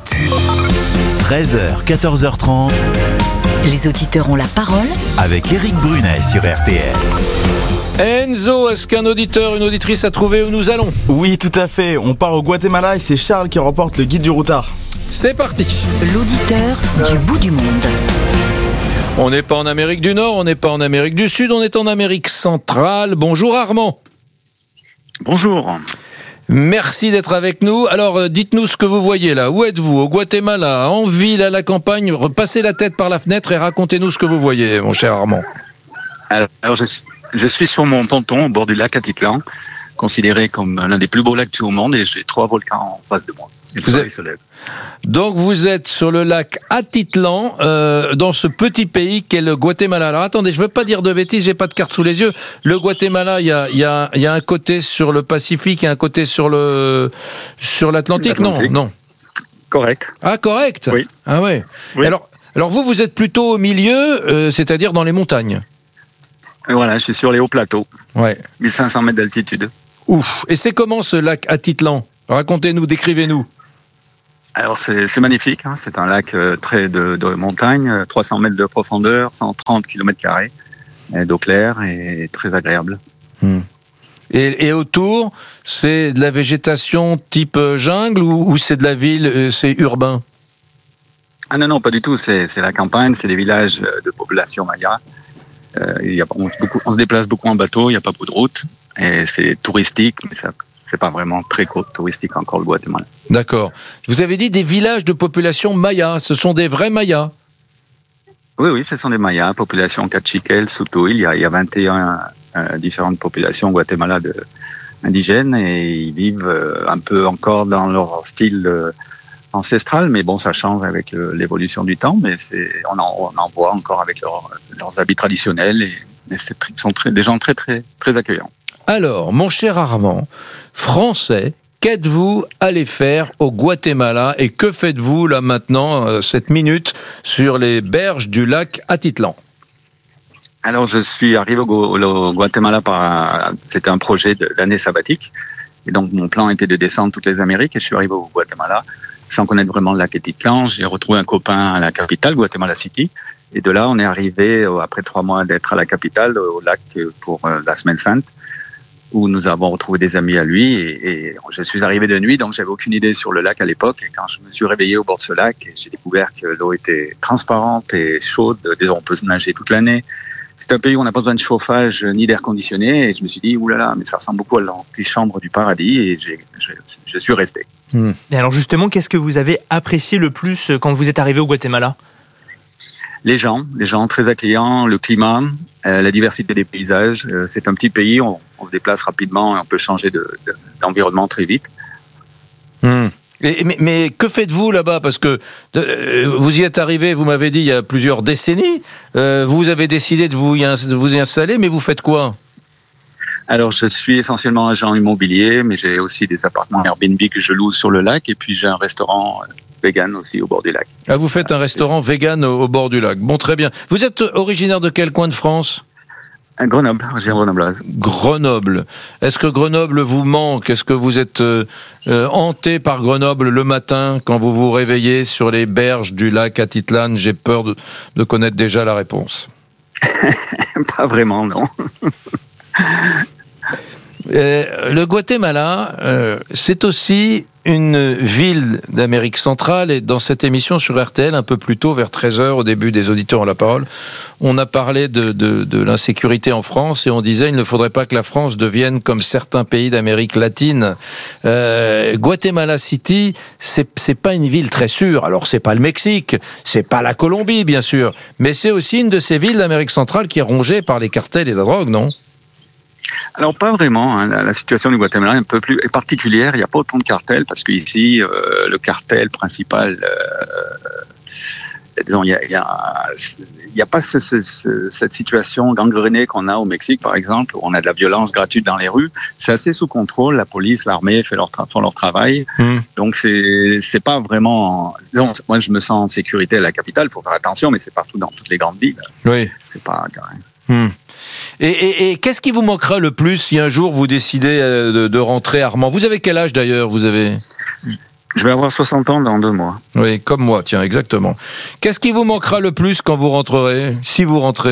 [SPEAKER 12] treize heures, quatorze heures trente.
[SPEAKER 1] Les auditeurs ont la parole
[SPEAKER 12] avec Éric Brunet sur R T L.
[SPEAKER 9] Enzo, est-ce qu'un auditeur, une auditrice a trouvé où nous allons ?
[SPEAKER 25] Oui, tout à fait. On part au Guatemala et c'est Charles qui remporte le guide du routard.
[SPEAKER 9] C'est parti.
[SPEAKER 1] L'auditeur du bout du monde.
[SPEAKER 9] On n'est pas en Amérique du Nord, on n'est pas en Amérique du Sud, on est en Amérique centrale. Bonjour Armand.
[SPEAKER 26] Bonjour.
[SPEAKER 9] Merci d'être avec nous. Alors, dites-nous ce que vous voyez là. Où êtes-vous ? Au Guatemala, en ville, à la campagne ? Repassez la tête par la fenêtre et racontez-nous ce que vous voyez, mon cher Armand.
[SPEAKER 26] Alors, je, je suis sur mon ponton au bord du lac Atitlan, considéré comme l'un des plus beaux lacs du monde, et j'ai trois volcans en face de moi. Et le soleil se lève.
[SPEAKER 9] Donc vous êtes sur le lac Atitlan, euh, dans ce petit pays qu'est le Guatemala. Alors attendez, je ne veux pas dire de bêtises, j'ai pas de carte sous les yeux. Le Guatemala, il y a, y a, y a un côté sur le Pacifique et un côté sur le sur l'Atlantique. Non, non.
[SPEAKER 26] Correct.
[SPEAKER 9] Ah, correct.
[SPEAKER 26] Oui.
[SPEAKER 9] Ah ouais.
[SPEAKER 26] Oui.
[SPEAKER 9] Alors, alors vous, vous êtes plutôt au milieu, euh, c'est-à-dire dans les montagnes.
[SPEAKER 26] Et voilà, je suis sur les hauts plateaux.
[SPEAKER 9] Ouais.
[SPEAKER 26] mille cinq cents mètres d'altitude.
[SPEAKER 9] Ouf. Et c'est comment ce lac Atitlan ? Racontez-nous, décrivez-nous.
[SPEAKER 26] Alors c'est, c'est magnifique, hein. C'est un lac euh, très de, de montagne, trois cents mètres de profondeur, cent trente kilomètres carrés, d'eau claire et très agréable.
[SPEAKER 9] Hmm. Et, et autour, c'est de la végétation type jungle ou, ou c'est de la ville, c'est urbain ?
[SPEAKER 26] Ah non, non, pas du tout, c'est, c'est la campagne, c'est des villages de population maya. Euh, il y a, on, beaucoup, on se déplace beaucoup en bateau, il n'y a pas beaucoup de routes, et c'est touristique, mais ça c'est pas vraiment très touristique encore le Guatemala.
[SPEAKER 9] D'accord. Vous avez dit des villages de population maya, ce sont des vrais mayas ?
[SPEAKER 26] Oui, oui, ce sont des mayas, population Cachiquel, Sutuil, il y a, il y a vingt et un euh, différentes populations au Guatemala de, indigènes, et ils vivent euh, un peu encore dans leur style euh, ancestral, mais bon, ça change avec le, l'évolution du temps, mais c'est, on, en, on en voit encore avec leur, leurs habits traditionnels, et, et c'est, ils sont très, des gens très, très, très accueillants.
[SPEAKER 9] Alors, mon cher Armand, français, qu'êtes-vous allé faire au Guatemala et que faites-vous là maintenant, euh, cette minute, sur les berges du lac Atitlan ?
[SPEAKER 26] Alors, je suis arrivé au, au Guatemala par, c'était un projet d'année sabbatique. Et donc, mon plan était de descendre toutes les Amériques et je suis arrivé au Guatemala sans connaître vraiment le lac Etitlan. J'ai retrouvé un copain à la capitale, Guatemala City. Et de là, on est arrivé, après trois mois d'être à la capitale, au lac pour la Semaine Sainte, où nous avons retrouvé des amis à lui. Et, et je suis arrivé de nuit, donc j'avais aucune idée sur le lac à l'époque. Et quand je me suis réveillé au bord de ce lac, j'ai découvert que l'eau était transparente et chaude. Déjà, on peut se nager toute l'année. C'est un pays où on n'a pas besoin de chauffage ni d'air conditionné. Et je me suis dit, oulala, mais ça ressemble beaucoup à l'antichambre du paradis. Et j'ai, je, je suis resté.
[SPEAKER 10] Mmh. Et alors justement, qu'est-ce que vous avez apprécié le plus quand vous êtes arrivé au Guatemala ?
[SPEAKER 26] Les gens, les gens très accueillants, le climat, euh, la diversité des paysages. Euh, c'est un petit pays, on, on se déplace rapidement et on peut changer de, de, d'environnement très vite.
[SPEAKER 9] Mmh. Et, mais, mais que faites-vous là-bas ? Parce que euh, vous y êtes arrivé, vous m'avez dit, il y a plusieurs décennies. Euh, vous avez décidé de vous, y, de vous y installer, mais vous faites quoi ?
[SPEAKER 26] Alors, je suis essentiellement agent immobilier, mais j'ai aussi des appartements Airbnb que je loue sur le lac. Et puis, j'ai un restaurant vegan aussi au bord du lac.
[SPEAKER 9] Ah, vous faites un restaurant vegan au, au bord du lac. Bon, très bien. Vous êtes originaire de quel coin de France ?
[SPEAKER 26] À Grenoble, originaire grenobloise.
[SPEAKER 9] Grenoble. Est-ce que Grenoble vous manque ? Est-ce que vous êtes euh, euh, hanté par Grenoble le matin quand vous vous réveillez sur les berges du lac Atitlan ? J'ai peur de, de connaître déjà la réponse.
[SPEAKER 26] Pas vraiment, non.
[SPEAKER 9] Euh, le Guatemala, euh, c'est aussi une ville d'Amérique centrale, et dans cette émission sur R T L, un peu plus tôt, vers treize heures, au début des auditeurs ont la parole, on a parlé de, de, de l'insécurité en France et on disait il ne faudrait pas que la France devienne comme certains pays d'Amérique latine. Euh, Guatemala City, c'est, c'est pas une ville très sûre. Alors c'est pas le Mexique, c'est pas la Colombie bien sûr, mais c'est aussi une de ces villes d'Amérique centrale qui est rongée par les cartels et la drogue, non ?
[SPEAKER 26] Alors pas vraiment, hein. la, la situation du Guatemala est un peu plus est particulière, il n'y a pas autant de cartels parce qu'ici euh, le cartel principal, euh, disons, il n'y a, y a, y a pas ce, ce, ce, cette situation gangrénée qu'on a au Mexique par exemple, où on a de la violence gratuite dans les rues. C'est assez sous contrôle, la police, l'armée fait leur tra- font leur travail, mmh. donc c'est c'est pas vraiment. Disons, moi je me sens en sécurité à la capitale, il faut faire attention, mais c'est partout dans toutes les grandes villes.
[SPEAKER 9] Oui.
[SPEAKER 26] C'est pas quand même.
[SPEAKER 9] Mmh. Et, et, et qu'est-ce qui vous manquera le plus si un jour vous décidez de, de rentrer, Armand ? Vous avez quel âge d'ailleurs ? Vous avez...
[SPEAKER 26] Je vais avoir soixante ans dans deux mois.
[SPEAKER 9] Oui, comme moi, tiens, exactement. Qu'est-ce qui vous manquera le plus quand vous rentrerez, si vous rentrez ?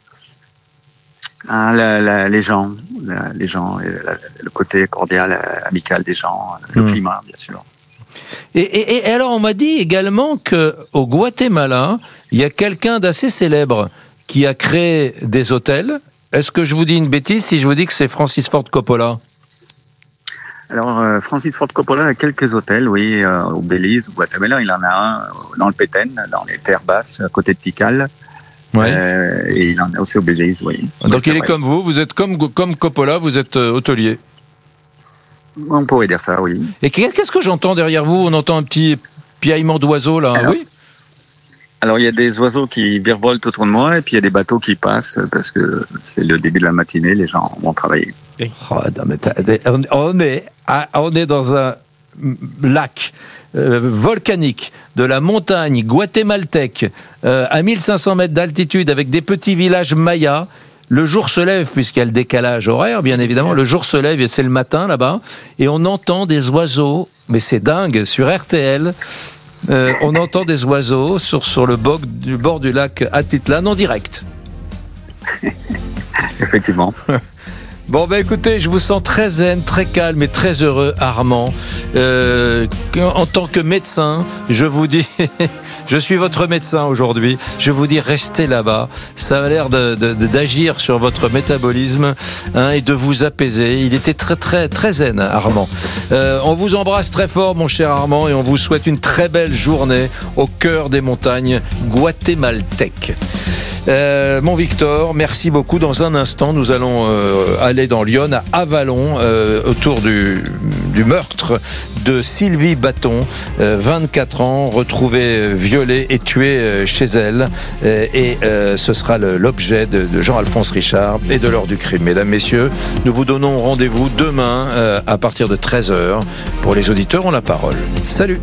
[SPEAKER 26] Ah, la, la, les gens, la, les gens, la, le côté cordial, amical des gens, le mmh. climat, bien sûr.
[SPEAKER 9] Et, et, et alors, on m'a dit également qu'au Guatemala, il y a quelqu'un d'assez célèbre qui a créé des hôtels. Est-ce que je vous dis une bêtise si je vous dis que c'est Francis Ford Coppola ?
[SPEAKER 26] Alors, euh, Francis Ford Coppola a quelques hôtels, oui, euh, au Belize, au Guatemala. Il en a un dans le Petén, dans les terres basses, à côté de Tikal.
[SPEAKER 9] Ouais.
[SPEAKER 26] Euh, et il en a aussi au Belize, oui.
[SPEAKER 9] Donc
[SPEAKER 26] oui,
[SPEAKER 9] il est
[SPEAKER 26] vrai.
[SPEAKER 9] Comme vous, vous êtes comme, comme Coppola, vous êtes euh, hôtelier.
[SPEAKER 26] On pourrait dire ça, oui.
[SPEAKER 9] Et qu'est-ce que j'entends derrière vous ? On entend un petit piaillement d'oiseaux, là,
[SPEAKER 26] Alors,
[SPEAKER 9] oui ?
[SPEAKER 26] Alors, il y a des oiseaux qui virevoltent autour de moi et puis il y a des bateaux qui passent parce que c'est le début de la matinée, les gens vont travailler.
[SPEAKER 9] Oh, non, mais on, est, on est dans un lac euh, volcanique de la montagne guatémaltèque euh, à mille cinq cents mètres d'altitude avec des petits villages mayas. Le jour se lève, puisqu'il y a le décalage horaire, bien évidemment, le jour se lève et c'est le matin là-bas, et on entend des oiseaux, mais c'est dingue, sur R T L. Euh, on entend des oiseaux sur, sur le bord du, bord du lac Atitlan en direct.
[SPEAKER 26] Effectivement.
[SPEAKER 9] Bon, ben écoutez, je vous sens très zen, très calme et très heureux, Armand. Euh, en tant que médecin, je vous dis, je suis votre médecin aujourd'hui, je vous dis restez là-bas. Ça a l'air de, de, de, d'agir sur votre métabolisme hein, et de vous apaiser. Il était très très très zen, Armand. Euh, on vous embrasse très fort, mon cher Armand, et on vous souhaite une très belle journée au cœur des montagnes guatémaltèques. Euh, mon Victor, merci beaucoup. Dans un instant, nous allons euh, aller dans l'Yonne, à Avallon, euh, autour du, du meurtre de Sylvie Bâton, euh, vingt-quatre ans, retrouvée violée et tuée euh, chez elle. Euh, et euh, ce sera le, l'objet de, de Jean-Alphonse Richard et de l'heure du crime. Mesdames, messieurs, nous vous donnons rendez-vous demain euh, à partir de treize heures. Pour les auditeurs, on la parole. Salut.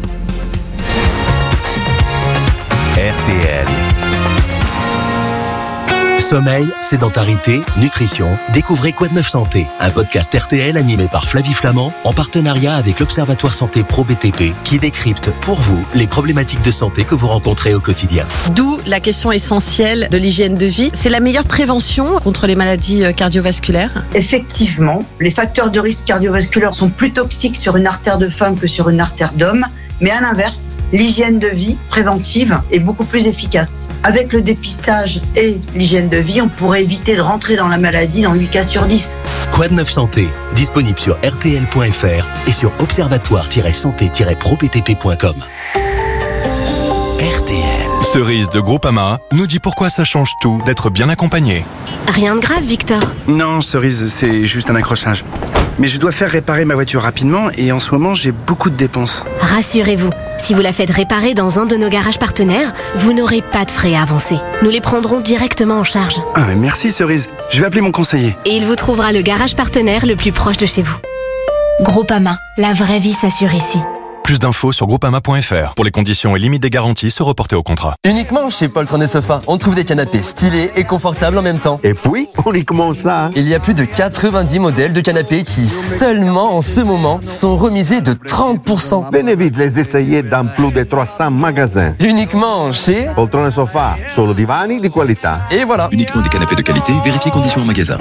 [SPEAKER 12] R T L.
[SPEAKER 7] Sommeil, sédentarité, nutrition. Découvrez Quoi de neuf Santé, un podcast R T L animé par Flavie Flamand en partenariat avec l'Observatoire Santé Pro B T P qui décrypte pour vous les problématiques de santé que vous rencontrez au quotidien.
[SPEAKER 11] D'où la question essentielle de l'hygiène de vie. C'est la meilleure prévention contre les maladies cardiovasculaires?
[SPEAKER 13] Effectivement, les facteurs de risque cardiovasculaire sont plus toxiques sur une artère de femme que sur une artère d'homme. Mais à l'inverse, l'hygiène de vie préventive est beaucoup plus efficace. Avec le dépistage et l'hygiène de vie, on pourrait éviter de rentrer dans la maladie dans huit cas sur dix.
[SPEAKER 7] Quoi de neuf Santé, disponible sur R T L point F R et sur observatoire tiret santé tiret pro b t p point com.
[SPEAKER 18] R T L. Cerise de Groupama nous dit pourquoi ça change tout d'être bien accompagné.
[SPEAKER 5] Rien de grave, Victor.
[SPEAKER 14] Non, Cerise, c'est juste un accrochage. Mais je dois faire réparer ma voiture rapidement et en ce moment, j'ai beaucoup de dépenses.
[SPEAKER 5] Rassurez-vous, si vous la faites réparer dans un de nos garages partenaires, vous n'aurez pas de frais à avancer. Nous les prendrons directement en charge.
[SPEAKER 14] Ah, mais merci Cerise. Je vais appeler mon conseiller.
[SPEAKER 5] Et il vous trouvera le garage partenaire le plus proche de chez vous. Groupama, la vraie vie s'assure ici.
[SPEAKER 18] Plus d'infos sur groupama point F R. Pour les conditions et limites des garanties, se reporter au contrat.
[SPEAKER 19] Uniquement chez Poltron et Sofa, on trouve des canapés stylés et confortables en même temps.
[SPEAKER 20] Et puis, uniquement ça.
[SPEAKER 19] Il y a plus de quatre-vingt-dix modèles de canapés qui, seulement en ce moment, sont remisés de trente pour cent.
[SPEAKER 20] Venez vite les essayer dans plus de trois cents magasins.
[SPEAKER 19] Uniquement chez
[SPEAKER 20] Poltron et Sofa, solo divani di qualità.
[SPEAKER 19] Et voilà.
[SPEAKER 18] Uniquement des canapés de qualité, vérifiez conditions en magasin.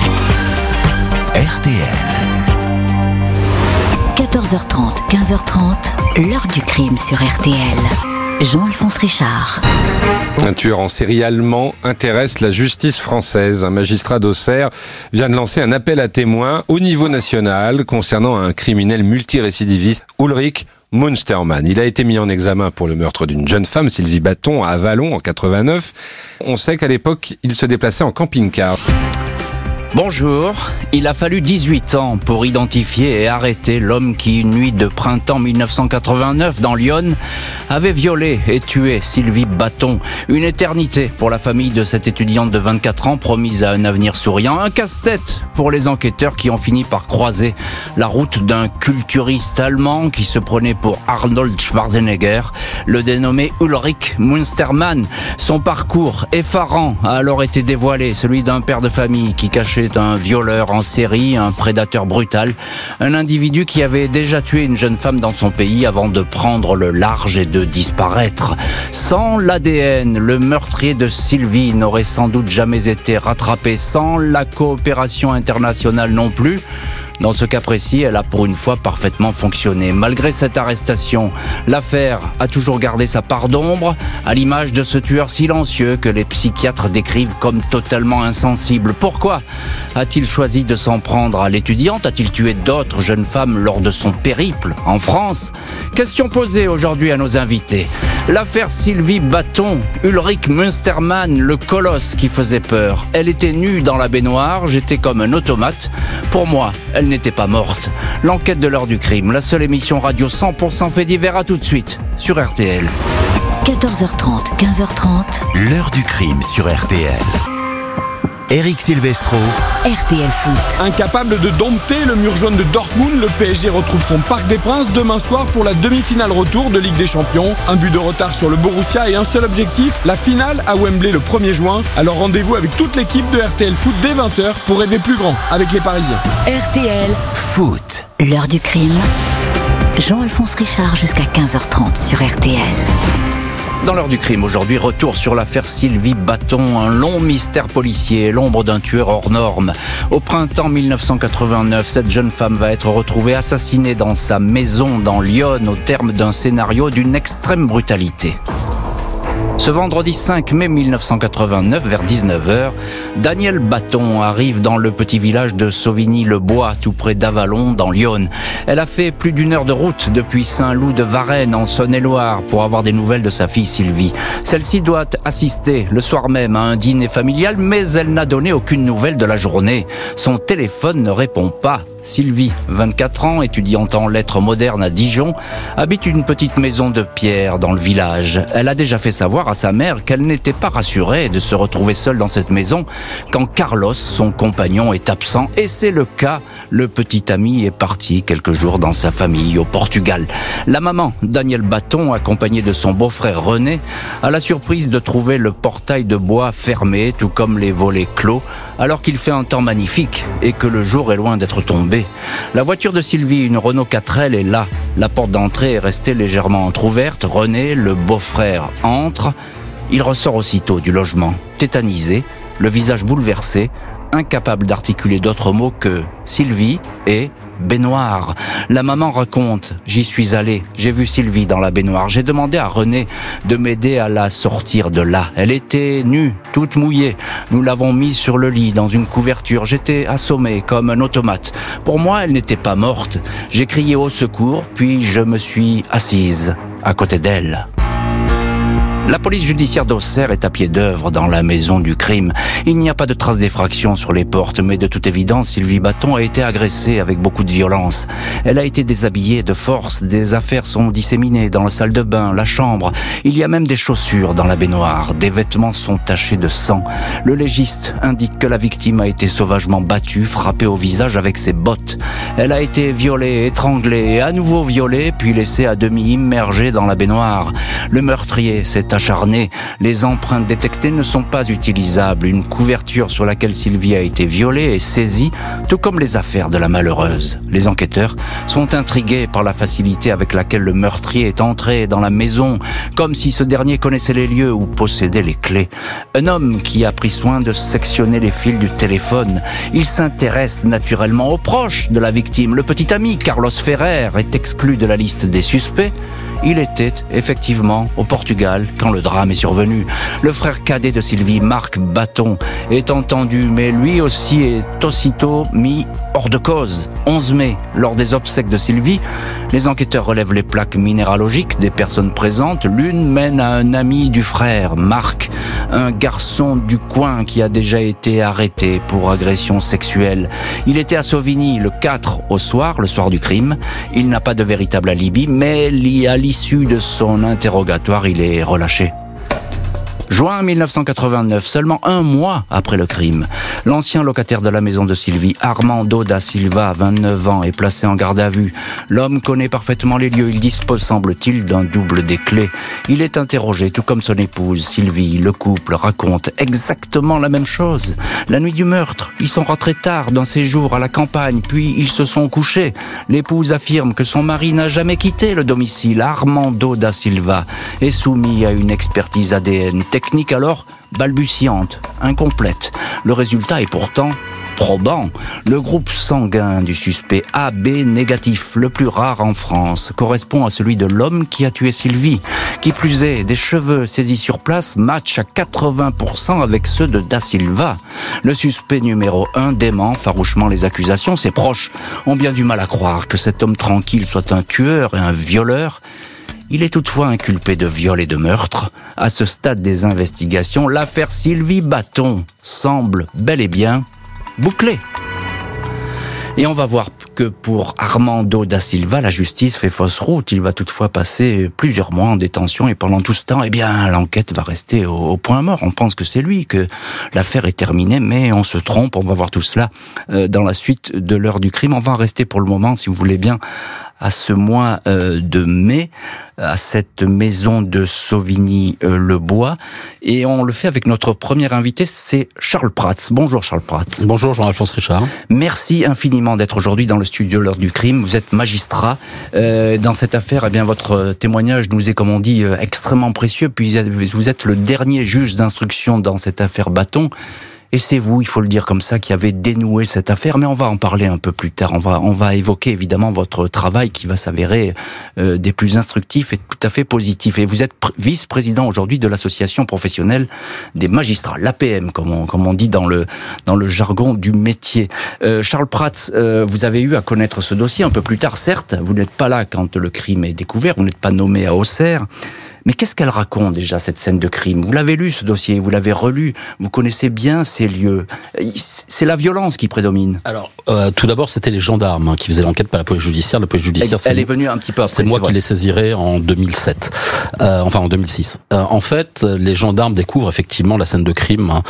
[SPEAKER 12] R T L. quatorze heures trente, quinze heures trente, l'heure du crime sur R T L. Jean-Alphonse Richard.
[SPEAKER 15] Un tueur en série allemand intéresse la justice française. Un magistrat d'Auxerre vient de lancer un appel à témoins au niveau national concernant un criminel multirécidiviste, Ulrich Munstermann. Il a été mis en examen pour le meurtre d'une jeune femme, Sylvie Baton, à Avallon en quatre-vingt-neuf. On sait qu'à l'époque, il se déplaçait en camping-car.
[SPEAKER 16] Bonjour, il a fallu dix-huit ans pour identifier et arrêter l'homme qui, une nuit de printemps mille neuf cent quatre-vingt-neuf dans Lyon, avait violé et tué Sylvie Baton. Une éternité pour la famille de cette étudiante de vingt-quatre ans promise à un avenir souriant. Un casse-tête pour les enquêteurs qui ont fini par croiser la route d'un culturiste allemand qui se prenait pour Arnold Schwarzenegger, le dénommé Ulrich Munstermann. Son parcours effarant a alors été dévoilé, celui d'un père de famille qui cachait un violeur en série, un prédateur brutal, un individu qui avait déjà tué une jeune femme dans son pays avant de prendre le large et de disparaître. Sans l'A D N, le meurtrier de Sylvie n'aurait sans doute jamais été rattrapé, sans la coopération internationale non plus. Dans ce cas précis, elle a pour une fois parfaitement fonctionné. Malgré cette arrestation, l'affaire a toujours gardé sa part d'ombre, à l'image de ce tueur silencieux que les psychiatres décrivent comme totalement insensible. Pourquoi a-t-il choisi de s'en prendre à l'étudiante? A-t-il tué d'autres jeunes femmes lors de son périple en France? Question posée aujourd'hui à nos invités. L'affaire Sylvie Baton, Ulrich Munstermann, le colosse qui faisait peur. Elle était nue dans la baignoire, j'étais comme un automate. Pour moi, elle n'était pas morte. L'enquête de l'heure du crime, la seule émission radio cent pour cent fait divers, à tout de suite sur R T L.
[SPEAKER 12] quatorze heures trente, quinze heures trente, l'heure du crime sur R T L. Eric Silvestro,
[SPEAKER 17] R T L Foot.
[SPEAKER 24] Incapable de dompter le mur jaune de Dortmund, le P S G retrouve son Parc des Princes demain soir pour la demi-finale retour de Ligue des Champions. Un but de retard sur le Borussia et un seul objectif, la finale à Wembley le premier juin. Alors rendez-vous avec toute l'équipe de R T L Foot dès vingt heures pour rêver plus grand avec les Parisiens.
[SPEAKER 17] R T L
[SPEAKER 12] Foot. L'heure du crime. Jean-Alphonse Richard jusqu'à quinze heures trente sur R T L.
[SPEAKER 16] Dans l'heure du crime, aujourd'hui, retour sur l'affaire Sylvie Baton, un long mystère policier, l'ombre d'un tueur hors norme. Au printemps mille neuf cent quatre-vingt-neuf, cette jeune femme va être retrouvée assassinée dans sa maison dans Lyon au terme d'un scénario d'une extrême brutalité. Ce vendredi cinq mai mille neuf cent quatre-vingt-neuf, vers dix-neuf heures, Daniel Baton arrive dans le petit village de Sauvigny-le-Bois, tout près d'Avallon, dans l'Yonne. Elle a fait plus d'une heure de route depuis Saint-Loup-de-Varennes, en Saône-et-Loire, pour avoir des nouvelles de sa fille Sylvie. Celle-ci doit assister le soir même à un dîner familial, mais elle n'a donné aucune nouvelle de la journée. Son téléphone ne répond pas. Sylvie, vingt-quatre ans, étudiante en lettres modernes à Dijon, habite une petite maison de pierre dans le village. Elle a déjà fait savoir à sa mère qu'elle n'était pas rassurée de se retrouver seule dans cette maison quand Carlos, son compagnon, est absent. Et c'est le cas. Le petit ami est parti quelques jours dans sa famille au Portugal. La maman, Danielle Baton, accompagnée de son beau-frère René, a la surprise de trouver le portail de bois fermé, tout comme les volets clos, alors qu'il fait un temps magnifique et que le jour est loin d'être tombé. La voiture de Sylvie, une Renault quatre L, est là. La porte d'entrée est restée légèrement entrouverte. René, le beau-frère, entre. Il ressort aussitôt du logement, tétanisé, le visage bouleversé, incapable d'articuler d'autres mots que Sylvie et baignoire. La maman raconte: j'y suis allé, j'ai vu Sylvie dans la baignoire. J'ai demandé à René de m'aider à la sortir de là. Elle était nue, toute mouillée. Nous l'avons mise sur le lit dans une couverture. J'étais assommé comme un automate. Pour moi, elle n'était pas morte. J'ai crié au secours, puis je me suis assise à côté d'elle. La police judiciaire d'Auxerre est à pied d'œuvre dans la maison du crime. Il n'y a pas de traces d'effraction sur les portes, mais de toute évidence, Sylvie Baton a été agressée avec beaucoup de violence. Elle a été déshabillée de force, des affaires sont disséminées dans la salle de bain, la chambre. Il y a même des chaussures dans la baignoire, des vêtements sont tachés de sang. Le légiste indique que la victime a été sauvagement battue, frappée au visage avec ses bottes. Elle a été violée, étranglée, et à nouveau violée, puis laissée à demi immergée dans la baignoire. Le meurtrier s'est acharné. Les empreintes détectées ne sont pas utilisables. Une couverture sur laquelle Sylvie a été violée est saisie, tout comme les affaires de la malheureuse. Les enquêteurs sont intrigués par la facilité avec laquelle le meurtrier est entré dans la maison, comme si ce dernier connaissait les lieux ou possédait les clés. Un homme qui a pris soin de sectionner les fils du téléphone. Il s'intéresse naturellement aux proches de la victime. Le petit ami Carlos Ferrer est exclu de la liste des suspects. Il était effectivement au Portugal quand le drame est survenu. Le frère cadet de Sylvie, Marc Baton, est entendu, mais lui aussi est aussitôt mis hors de cause. onze mai, lors des obsèques de Sylvie, les enquêteurs relèvent les plaques minéralogiques des personnes présentes. L'une mène à un ami du frère, Marc, un garçon du coin qui a déjà été arrêté pour agression sexuelle. Il était à Sauvigny le quatre au soir, le soir du crime. Il n'a pas de véritable alibi, mais à l'issue de son interrogatoire, il est relâché. Juin mille neuf cent quatre-vingt-neuf, seulement un mois après le crime, l'ancien locataire de la maison de Sylvie, Armando da Silva, vingt-neuf ans, est placé en garde à vue. L'homme connaît parfaitement les lieux, il dispose, semble-t-il, d'un double des clés. Il est interrogé, tout comme son épouse, Sylvie. Le couple raconte exactement la même chose. La nuit du meurtre, ils sont rentrés tard d'un séjour à la campagne, puis ils se sont couchés. L'épouse affirme que son mari n'a jamais quitté le domicile. Armando da Silva est soumis à une expertise A D N. Technique alors balbutiante, incomplète. Le résultat est pourtant probant. Le groupe sanguin du suspect A B négatif, le plus rare en France, correspond à celui de l'homme qui a tué Sylvie. Qui plus est, des cheveux saisis sur place matchent à quatre-vingts pour cent avec ceux de Da Silva. Le suspect numéro un dément farouchement les accusations. Ses proches ont bien du mal à croire que cet homme tranquille soit un tueur et un violeur. Il est toutefois inculpé de viol et de meurtre. À ce stade des investigations, l'affaire Sylvie Baton semble bel et bien bouclée. Et on va voir que pour Armando da Silva, la justice fait fausse route. Il va toutefois passer plusieurs mois en détention et pendant tout ce temps, eh bien, l'enquête va rester au, au point mort. On pense que c'est lui, que l'affaire est terminée, mais on se trompe. On va voir tout cela euh, dans la suite de l'heure du crime. On va en rester pour le moment, si vous voulez bien, à ce mois euh, de mai, à cette maison de Sauvigny-le-Bois. Et on le fait avec notre premier invité, c'est Charles Prats. Bonjour Charles Prats.
[SPEAKER 2] Bonjour Jean-Alphonse Richard.
[SPEAKER 16] Merci infiniment d'être aujourd'hui dans le studio L'heure du crime. Vous êtes magistrat. Euh, dans cette affaire, eh bien, votre témoignage nous est, comme on dit, euh, extrêmement précieux. Puis vous êtes le dernier juge d'instruction dans cette affaire Baton. Et c'est vous, il faut le dire comme ça, qui avez dénoué cette affaire. Mais on va en parler un peu plus tard. On va, on va évoquer évidemment votre travail qui va s'avérer euh, des plus instructifs et tout à fait positifs. Et vous êtes pr- vice-président aujourd'hui de l'association professionnelle des magistrats, l'A P M, comme on, comme on dit dans le, dans le jargon du métier. Euh, Charles Prats, euh, vous avez eu à connaître ce dossier un peu plus tard, certes. Vous n'êtes pas là quand le crime est découvert, vous n'êtes pas nommé à Auxerre. Mais qu'est-ce qu'elle raconte déjà, cette scène de crime? Vous l'avez lu, ce dossier, vous l'avez relu, vous connaissez bien ces lieux. C'est la violence qui prédomine.
[SPEAKER 2] Alors, euh, tout d'abord, c'était les gendarmes hein, qui faisaient l'enquête, pas la police judiciaire. La police judiciaire,
[SPEAKER 16] elle, elle est venue un petit peu après.
[SPEAKER 2] C'est moi qui les saisirai en deux mille sept, euh, enfin en deux mille six. Euh, en fait, les gendarmes découvrent effectivement la scène de crime, hein,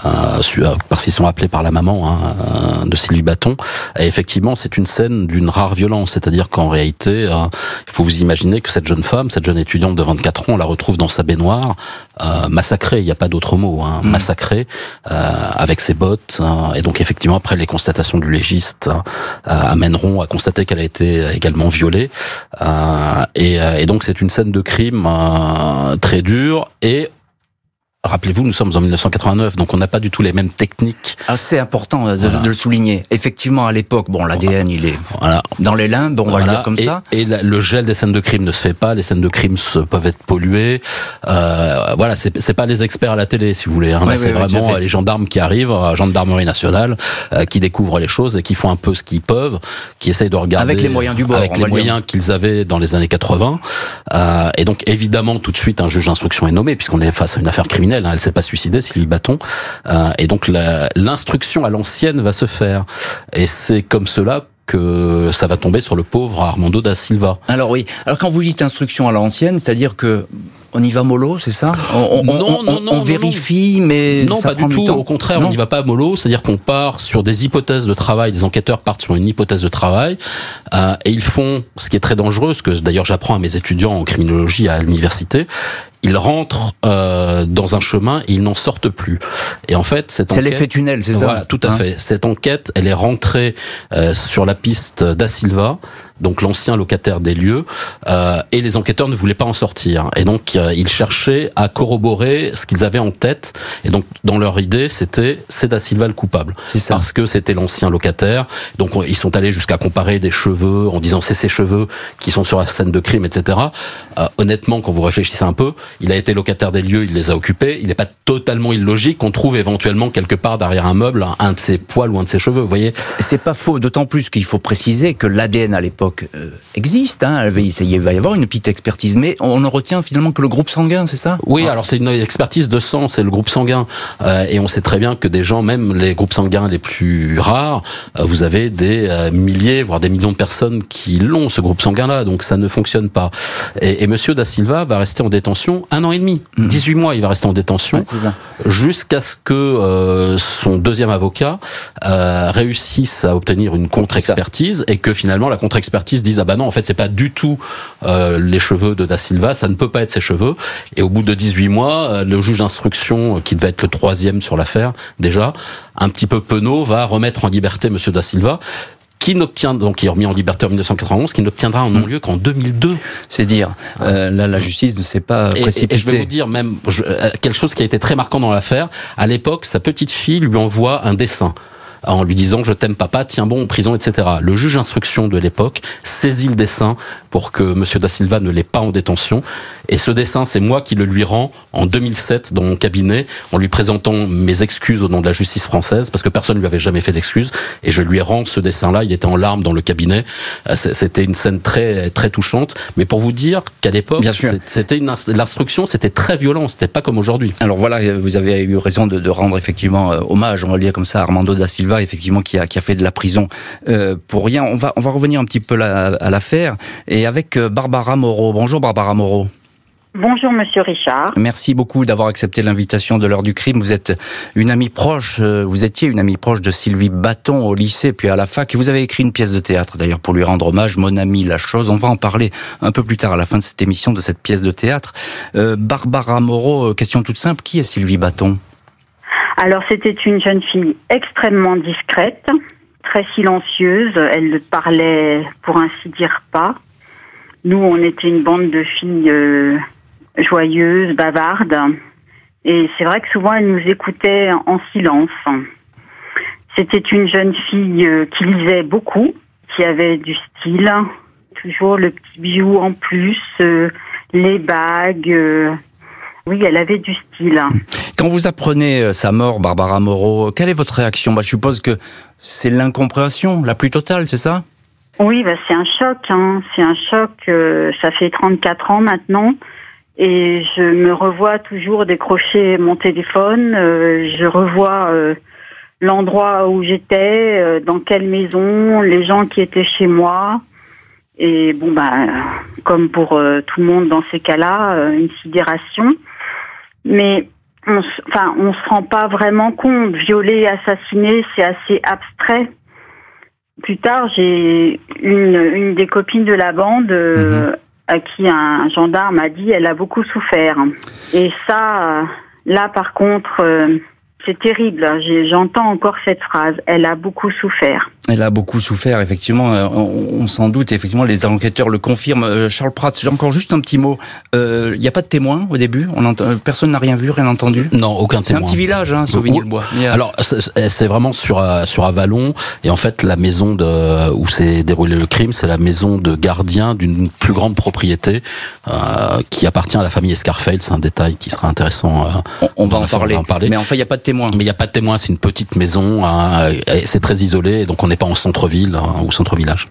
[SPEAKER 2] euh, parce qu'ils sont appelés par la maman hein, de Sylvie Baton. Et effectivement, c'est une scène d'une rare violence, c'est-à-dire qu'en réalité, euh, il faut vous imaginer que cette jeune femme, cette jeune étudiante de vingt-quatre ans, on la retrouve dans sa baignoire, euh, massacrée, il n'y a pas d'autre mot, hein, mmh. massacrée, euh, avec ses bottes, hein, et donc effectivement après les constatations du légiste hein, euh, amèneront à constater qu'elle a été également violée, euh, et, et donc c'est une scène de crime euh, très dure et rappelez-vous, nous sommes en mille neuf cent quatre-vingt-neuf, donc on n'a pas du tout les mêmes techniques.
[SPEAKER 16] Ah, c'est important de, voilà. de le souligner. Effectivement, à l'époque, bon, l'A D N, il est voilà. dans les limbes, on voilà. va le dire comme
[SPEAKER 2] et,
[SPEAKER 16] ça.
[SPEAKER 2] Et la, le gel des scènes de crime ne se fait pas, les scènes de crime se, peuvent être polluées. Euh, voilà, c'est, c'est pas les experts à la télé, si vous voulez. Hein. Là, ouais, c'est ouais, vraiment les gendarmes qui arrivent, la gendarmerie nationale, euh, qui découvrent les choses et qui font un peu ce qu'ils peuvent, qui essayent de regarder...
[SPEAKER 16] Avec les moyens du bord.
[SPEAKER 2] Avec les moyens qu'ils avaient dans les années quatre-vingts. Euh, et donc, évidemment, tout de suite, un juge d'instruction est nommé, puisqu'on est face à une affaire criminelle. Hein. Elle s'est pas suicidée, Sylvie Baton, euh, et donc la, l'instruction à l'ancienne va se faire, et c'est comme cela que ça va tomber sur le pauvre Armando da Silva.
[SPEAKER 16] Alors oui, alors quand vous dites instruction à l'ancienne, c'est-à-dire que on y va mollo, c'est ça? on, on,
[SPEAKER 2] non,
[SPEAKER 16] on,
[SPEAKER 2] non, non,
[SPEAKER 16] on
[SPEAKER 2] non,
[SPEAKER 16] vérifie, mais
[SPEAKER 2] non,
[SPEAKER 16] ça
[SPEAKER 2] pas
[SPEAKER 16] prend
[SPEAKER 2] du tout.
[SPEAKER 16] temps.
[SPEAKER 2] Au contraire,
[SPEAKER 16] non.
[SPEAKER 2] on n'y va pas mollo, c'est-à-dire qu'on part sur des hypothèses de travail. Les enquêteurs partent sur une hypothèse de travail euh, et ils font ce qui est très dangereux, ce que d'ailleurs j'apprends à mes étudiants en criminologie à l'université. Ils rentrent euh, dans un chemin et ils n'en sortent plus. Et en fait, cette
[SPEAKER 16] c'est
[SPEAKER 2] enquête,
[SPEAKER 16] l'effet tunnel, c'est ça?
[SPEAKER 2] Voilà, tout à hein? fait. Cette enquête, elle est rentrée euh, sur la piste da Silva, donc l'ancien locataire des lieux, euh, et les enquêteurs ne voulaient pas en sortir. Et donc, euh, ils cherchaient à corroborer ce qu'ils avaient en tête. Et donc, dans leur idée, c'était c'est da Silva le coupable,
[SPEAKER 16] c'est ça.
[SPEAKER 2] Parce que c'était l'ancien locataire. Donc, on, ils sont allés jusqu'à comparer des cheveux en disant c'est ses cheveux qui sont sur la scène de crime, et cetera. Euh, honnêtement, quand vous réfléchissez un peu, il a été locataire des lieux, il les a occupés. Il n'est pas totalement illogique qu'on trouve éventuellement quelque part derrière un meuble un de ses poils ou un de ses cheveux. Vous voyez,
[SPEAKER 16] c'est pas faux. D'autant plus qu'il faut préciser que l'A D N à l'époque euh, existe. Hein. Il va y avoir une petite expertise, mais on ne retient finalement que le groupe sanguin, c'est ça?
[SPEAKER 2] Oui, ah. alors c'est une expertise de sang, c'est le groupe sanguin, euh, et on sait très bien que des gens, même les groupes sanguins les plus rares, euh, vous avez des euh, milliers, voire des millions de personnes qui l'ont ce groupe sanguin-là, donc ça ne fonctionne pas. Et, et Monsieur da Silva va rester en détention un an et demi, mmh. dix-huit mois, il va rester en détention, ouais, jusqu'à ce que euh, son deuxième avocat euh, réussisse à obtenir une contre-expertise et que finalement la contre-expertise dise ah bah non, en fait c'est pas du tout euh, les cheveux de da Silva, ça ne peut pas être ses cheveux. Et au bout de dix-huit mois, euh, le juge d'instruction, qui devait être le troisième sur l'affaire déjà, un petit peu penaud, va remettre en liberté Monsieur da Silva, qui n'obtient, donc il est remis en liberté en mille neuf cent quatre-vingt-onze, qui n'obtiendra un non-lieu qu'en deux mille deux.
[SPEAKER 16] C'est dire, euh, là la justice ne s'est pas précipitée.
[SPEAKER 2] Et, et je vais vous dire même je, quelque chose qui a été très marquant dans l'affaire. À l'époque, sa petite fille lui envoie un dessin en lui disant je t'aime papa, tiens bon, prison, et cetera. Le juge d'instruction de l'époque saisit le dessin pour que Monsieur da Silva ne l'ait pas en détention. Et ce dessin, c'est moi qui le lui rends en deux mille sept dans mon cabinet, en lui présentant mes excuses au nom de la justice française, parce que personne ne lui avait jamais fait d'excuses. Et je lui rends ce dessin-là. Il était en larmes dans le cabinet. C'était une scène très très touchante. Mais pour vous dire qu'à l'époque, c'était une l'instruction, c'était très violent. C'était pas comme aujourd'hui.
[SPEAKER 16] Alors voilà, vous avez eu raison de, de rendre effectivement euh, hommage, on va le dire comme ça, à Armando da Silva, effectivement, qui a qui a fait de la prison euh, pour rien. On va on va revenir un petit peu là, à l'affaire et avec euh, Barbara Moreau. Bonjour Barbara Moreau.
[SPEAKER 3] Bonjour Monsieur Richard.
[SPEAKER 16] Merci beaucoup d'avoir accepté l'invitation de l'heure du crime. Vous êtes une amie proche, vous étiez une amie proche de Sylvie Baton au lycée puis à la fac. Et vous avez écrit une pièce de théâtre d'ailleurs pour lui rendre hommage, Mon ami la chose. On va en parler un peu plus tard à la fin de cette émission, de cette pièce de théâtre. Euh, Barbara Moreau, question toute simple, qui est Sylvie Baton?
[SPEAKER 3] Alors c'était une jeune fille extrêmement discrète, très silencieuse. Elle ne parlait pour ainsi dire pas. Nous on était une bande de filles... Euh joyeuse, bavarde, et c'est vrai que souvent elle nous écoutait en silence. C'était une jeune fille qui lisait beaucoup, qui avait du style, toujours le petit bijou en plus, euh, les bagues, euh, oui, elle avait du style.
[SPEAKER 16] Quand vous apprenez sa mort, Barbara Moreau, quelle est votre réaction? Bah, je suppose que c'est l'incompréhension la plus totale, c'est ça?
[SPEAKER 3] Oui, bah, c'est un choc, hein. C'est un choc, euh, ça fait trente-quatre ans maintenant. Et je me revois toujours décrocher mon téléphone. Euh, je revois euh, l'endroit où j'étais, euh, dans quelle maison, les gens qui étaient chez moi. Et bon, bah, comme pour euh, tout le monde dans ces cas-là, euh, une sidération. Mais on, enfin, on se rend pas vraiment compte. Violer, assassiner, c'est assez abstrait. Plus tard, j'ai une, une des copines de la bande euh, mmh. à qui un gendarme a dit elle a beaucoup souffert. Et ça, là par contre, euh, c'est terrible. J'ai, j'entends encore cette phrase. Elle a beaucoup souffert.
[SPEAKER 16] Elle a beaucoup souffert, effectivement. On, on s'en doute. Effectivement, les enquêteurs le confirment. Charles Prats, j'ai encore juste un petit mot. Il euh, n'y a pas de témoin au début. On entend, personne n'a rien vu, rien entendu.
[SPEAKER 2] Non, aucun témoin.
[SPEAKER 16] C'est un petit village, hein, Sauvigny-le-Bois.
[SPEAKER 2] A... Alors, c'est, c'est vraiment sur sur Avallon. Et en fait, la maison de où s'est déroulé le crime, c'est la maison de gardien d'une plus grande propriété euh, qui appartient à la famille Escarfeil. C'est un détail qui sera intéressant. Euh,
[SPEAKER 16] on, on, va en parler. en parler. Mais enfin, il n'y a pas de témoin.
[SPEAKER 2] Mais il n'y a pas de témoin. C'est une petite maison. Hein, c'est très isolé. Donc, on n'est pas en centre-ville hein, ou centre-village.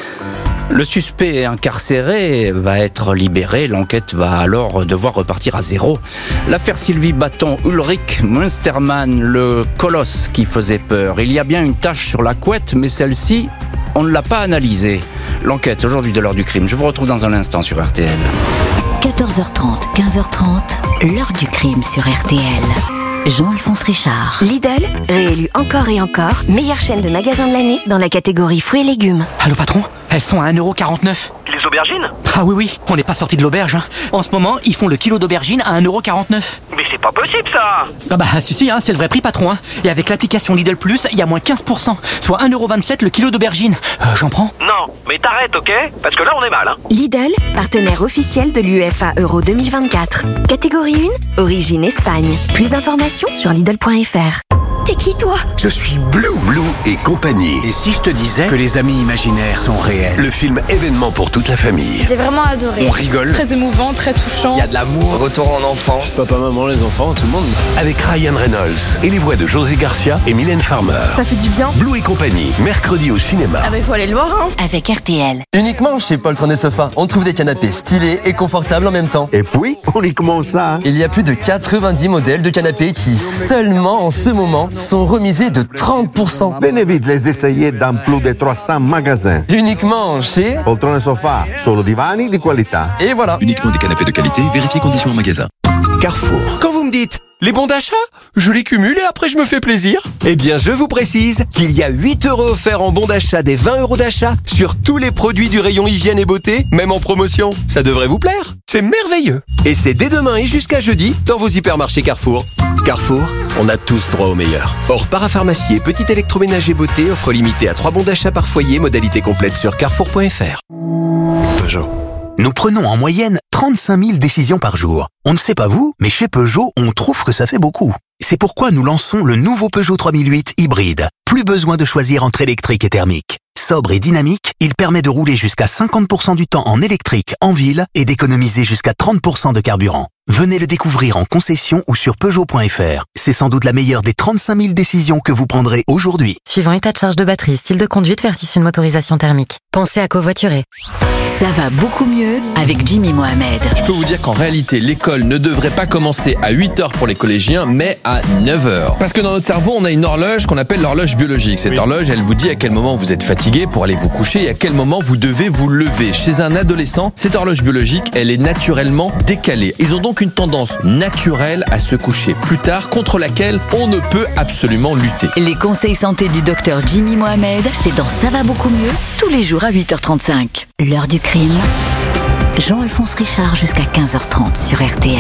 [SPEAKER 16] Le suspect incarcéré va être libéré. L'enquête va alors devoir repartir à zéro. L'affaire Sylvie Baton-Ulrich Münstermann, le colosse qui faisait peur. Il y a bien une tache sur la couette, mais celle-ci, on ne l'a pas analysée. L'enquête aujourd'hui de l'heure du crime. Je vous retrouve dans un instant sur R T L.
[SPEAKER 1] quatorze heures trente, quinze heures trente, l'heure du crime sur R T L. Jean-Alphonse Richard.
[SPEAKER 4] Lidl, réélu encore et encore, meilleure chaîne de magasins de l'année dans la catégorie fruits et légumes.
[SPEAKER 6] Allô patron, elles sont à un euro quarante-neuf.
[SPEAKER 8] Les aubergines ?
[SPEAKER 6] Ah oui oui, on n'est pas sorti de l'auberge. Hein. En ce moment, ils font le kilo d'aubergines à un euro quarante-neuf.
[SPEAKER 8] Mais c'est pas possible ça !
[SPEAKER 6] Ah bah si si, hein, c'est le vrai prix patron. Hein. Et avec l'application Lidl Plus, il y a moins quinze pour cent, soit un euro vingt-sept le kilo d'aubergines. Euh, j'en prends ?
[SPEAKER 8] Non, mais t'arrêtes, ok ? Parce que là on est mal. Hein.
[SPEAKER 4] Lidl, partenaire officiel de l'U E F A Euro deux mille vingt-quatre. Catégorie un, origine Espagne. Plus d'informations sur Lidl point F R. T'es qui toi ?
[SPEAKER 12] Je suis Blue, Blue et compagnie.
[SPEAKER 21] Et si je te disais que les amis imaginaires sont réels ?
[SPEAKER 12] Le film événement pour toute la famille.
[SPEAKER 22] J'ai vraiment adoré.
[SPEAKER 21] On rigole.
[SPEAKER 22] Très émouvant, très touchant.
[SPEAKER 21] Il y a de l'amour.
[SPEAKER 19] Retour en enfance.
[SPEAKER 21] Papa, maman, les enfants, tout le monde.
[SPEAKER 12] Avec Ryan Reynolds et les voix de José Garcia et Mylène Farmer.
[SPEAKER 22] Ça fait du bien.
[SPEAKER 12] Blue et compagnie, mercredi au cinéma.
[SPEAKER 22] Ah bah il faut aller le voir hein.
[SPEAKER 1] Avec R T L.
[SPEAKER 19] Uniquement chez Poltron et Sofa, on trouve des canapés stylés et confortables en même temps.
[SPEAKER 20] Et puis, uniquement ça.
[SPEAKER 19] Il y a plus de quatre-vingt-dix modèles de canapés qui, seulement en ce moment, sont remisés de trente pour cent.
[SPEAKER 20] Venez vite les essayer dans plus de trois cents magasins.
[SPEAKER 19] Uniquement chez
[SPEAKER 20] Poltrone Sofa, solo divani di qualità.
[SPEAKER 19] Et voilà.
[SPEAKER 18] Uniquement des canapés de qualité, vérifiez conditions en magasin.
[SPEAKER 20] Carrefour.
[SPEAKER 23] Quand vous me dites les bons d'achat, je les cumule et après je me fais plaisir. Eh bien, je vous précise qu'il y a huit euros offerts en bons d'achat des vingt euros d'achat sur tous les produits du rayon hygiène et beauté, même en promotion. Ça devrait vous plaire. C'est merveilleux. Et c'est dès demain et jusqu'à jeudi dans vos hypermarchés Carrefour. Carrefour, on a tous droit au meilleur. Or, parapharmacie et petit électroménager beauté offre limité à trois bons d'achat par foyer, modalité complète sur carrefour point F R.
[SPEAKER 12] Peugeot. Nous prenons en moyenne trente-cinq mille décisions par jour. On ne sait pas vous, mais chez Peugeot, on trouve que ça fait beaucoup. C'est pourquoi nous lançons le nouveau Peugeot trois mille huit hybride. Plus besoin de choisir entre électrique et thermique. Sobre et dynamique, il permet de rouler jusqu'à cinquante pour cent du temps en électrique en ville et d'économiser jusqu'à trente pour cent de carburant. Venez le découvrir en concession ou sur Peugeot point F R. C'est sans doute la meilleure des trente-cinq mille décisions que vous prendrez aujourd'hui.
[SPEAKER 27] Suivant état de charge de batterie, style de conduite versus une motorisation thermique. Pensez à covoiturer.
[SPEAKER 1] Ça va beaucoup mieux avec Jimmy Mohamed.
[SPEAKER 28] Je peux vous dire qu'en réalité, l'école ne devrait pas commencer à huit heures pour les collégiens, mais à neuf heures. Parce que dans notre cerveau, on a une horloge qu'on appelle l'horloge biologique. Cette oui. horloge, elle vous dit à quel moment vous êtes fatigué pour aller vous coucher et à quel moment vous devez vous lever. Chez un adolescent, cette horloge biologique, elle est naturellement décalée. Ils ont donc une tendance naturelle à se coucher plus tard, contre laquelle on ne peut absolument lutter.
[SPEAKER 1] Les conseils santé du docteur Jimmy Mohamed, c'est dans Ça va beaucoup mieux, tous les jours à huit heures trente-cinq. L'heure du crime. Jean-Alphonse Richard jusqu'à quinze heures trente sur R T L.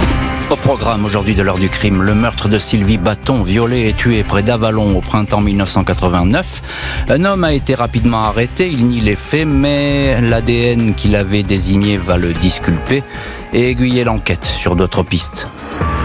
[SPEAKER 16] Au programme aujourd'hui de l'heure du crime, le meurtre de Sylvie Baton, violée et tuée près d'Avallon au printemps mille neuf cent quatre-vingt-neuf. Un homme a été rapidement arrêté, il nie les faits, mais l'A D N qu'il avait désigné va le disculper et aiguiller l'enquête sur d'autres pistes.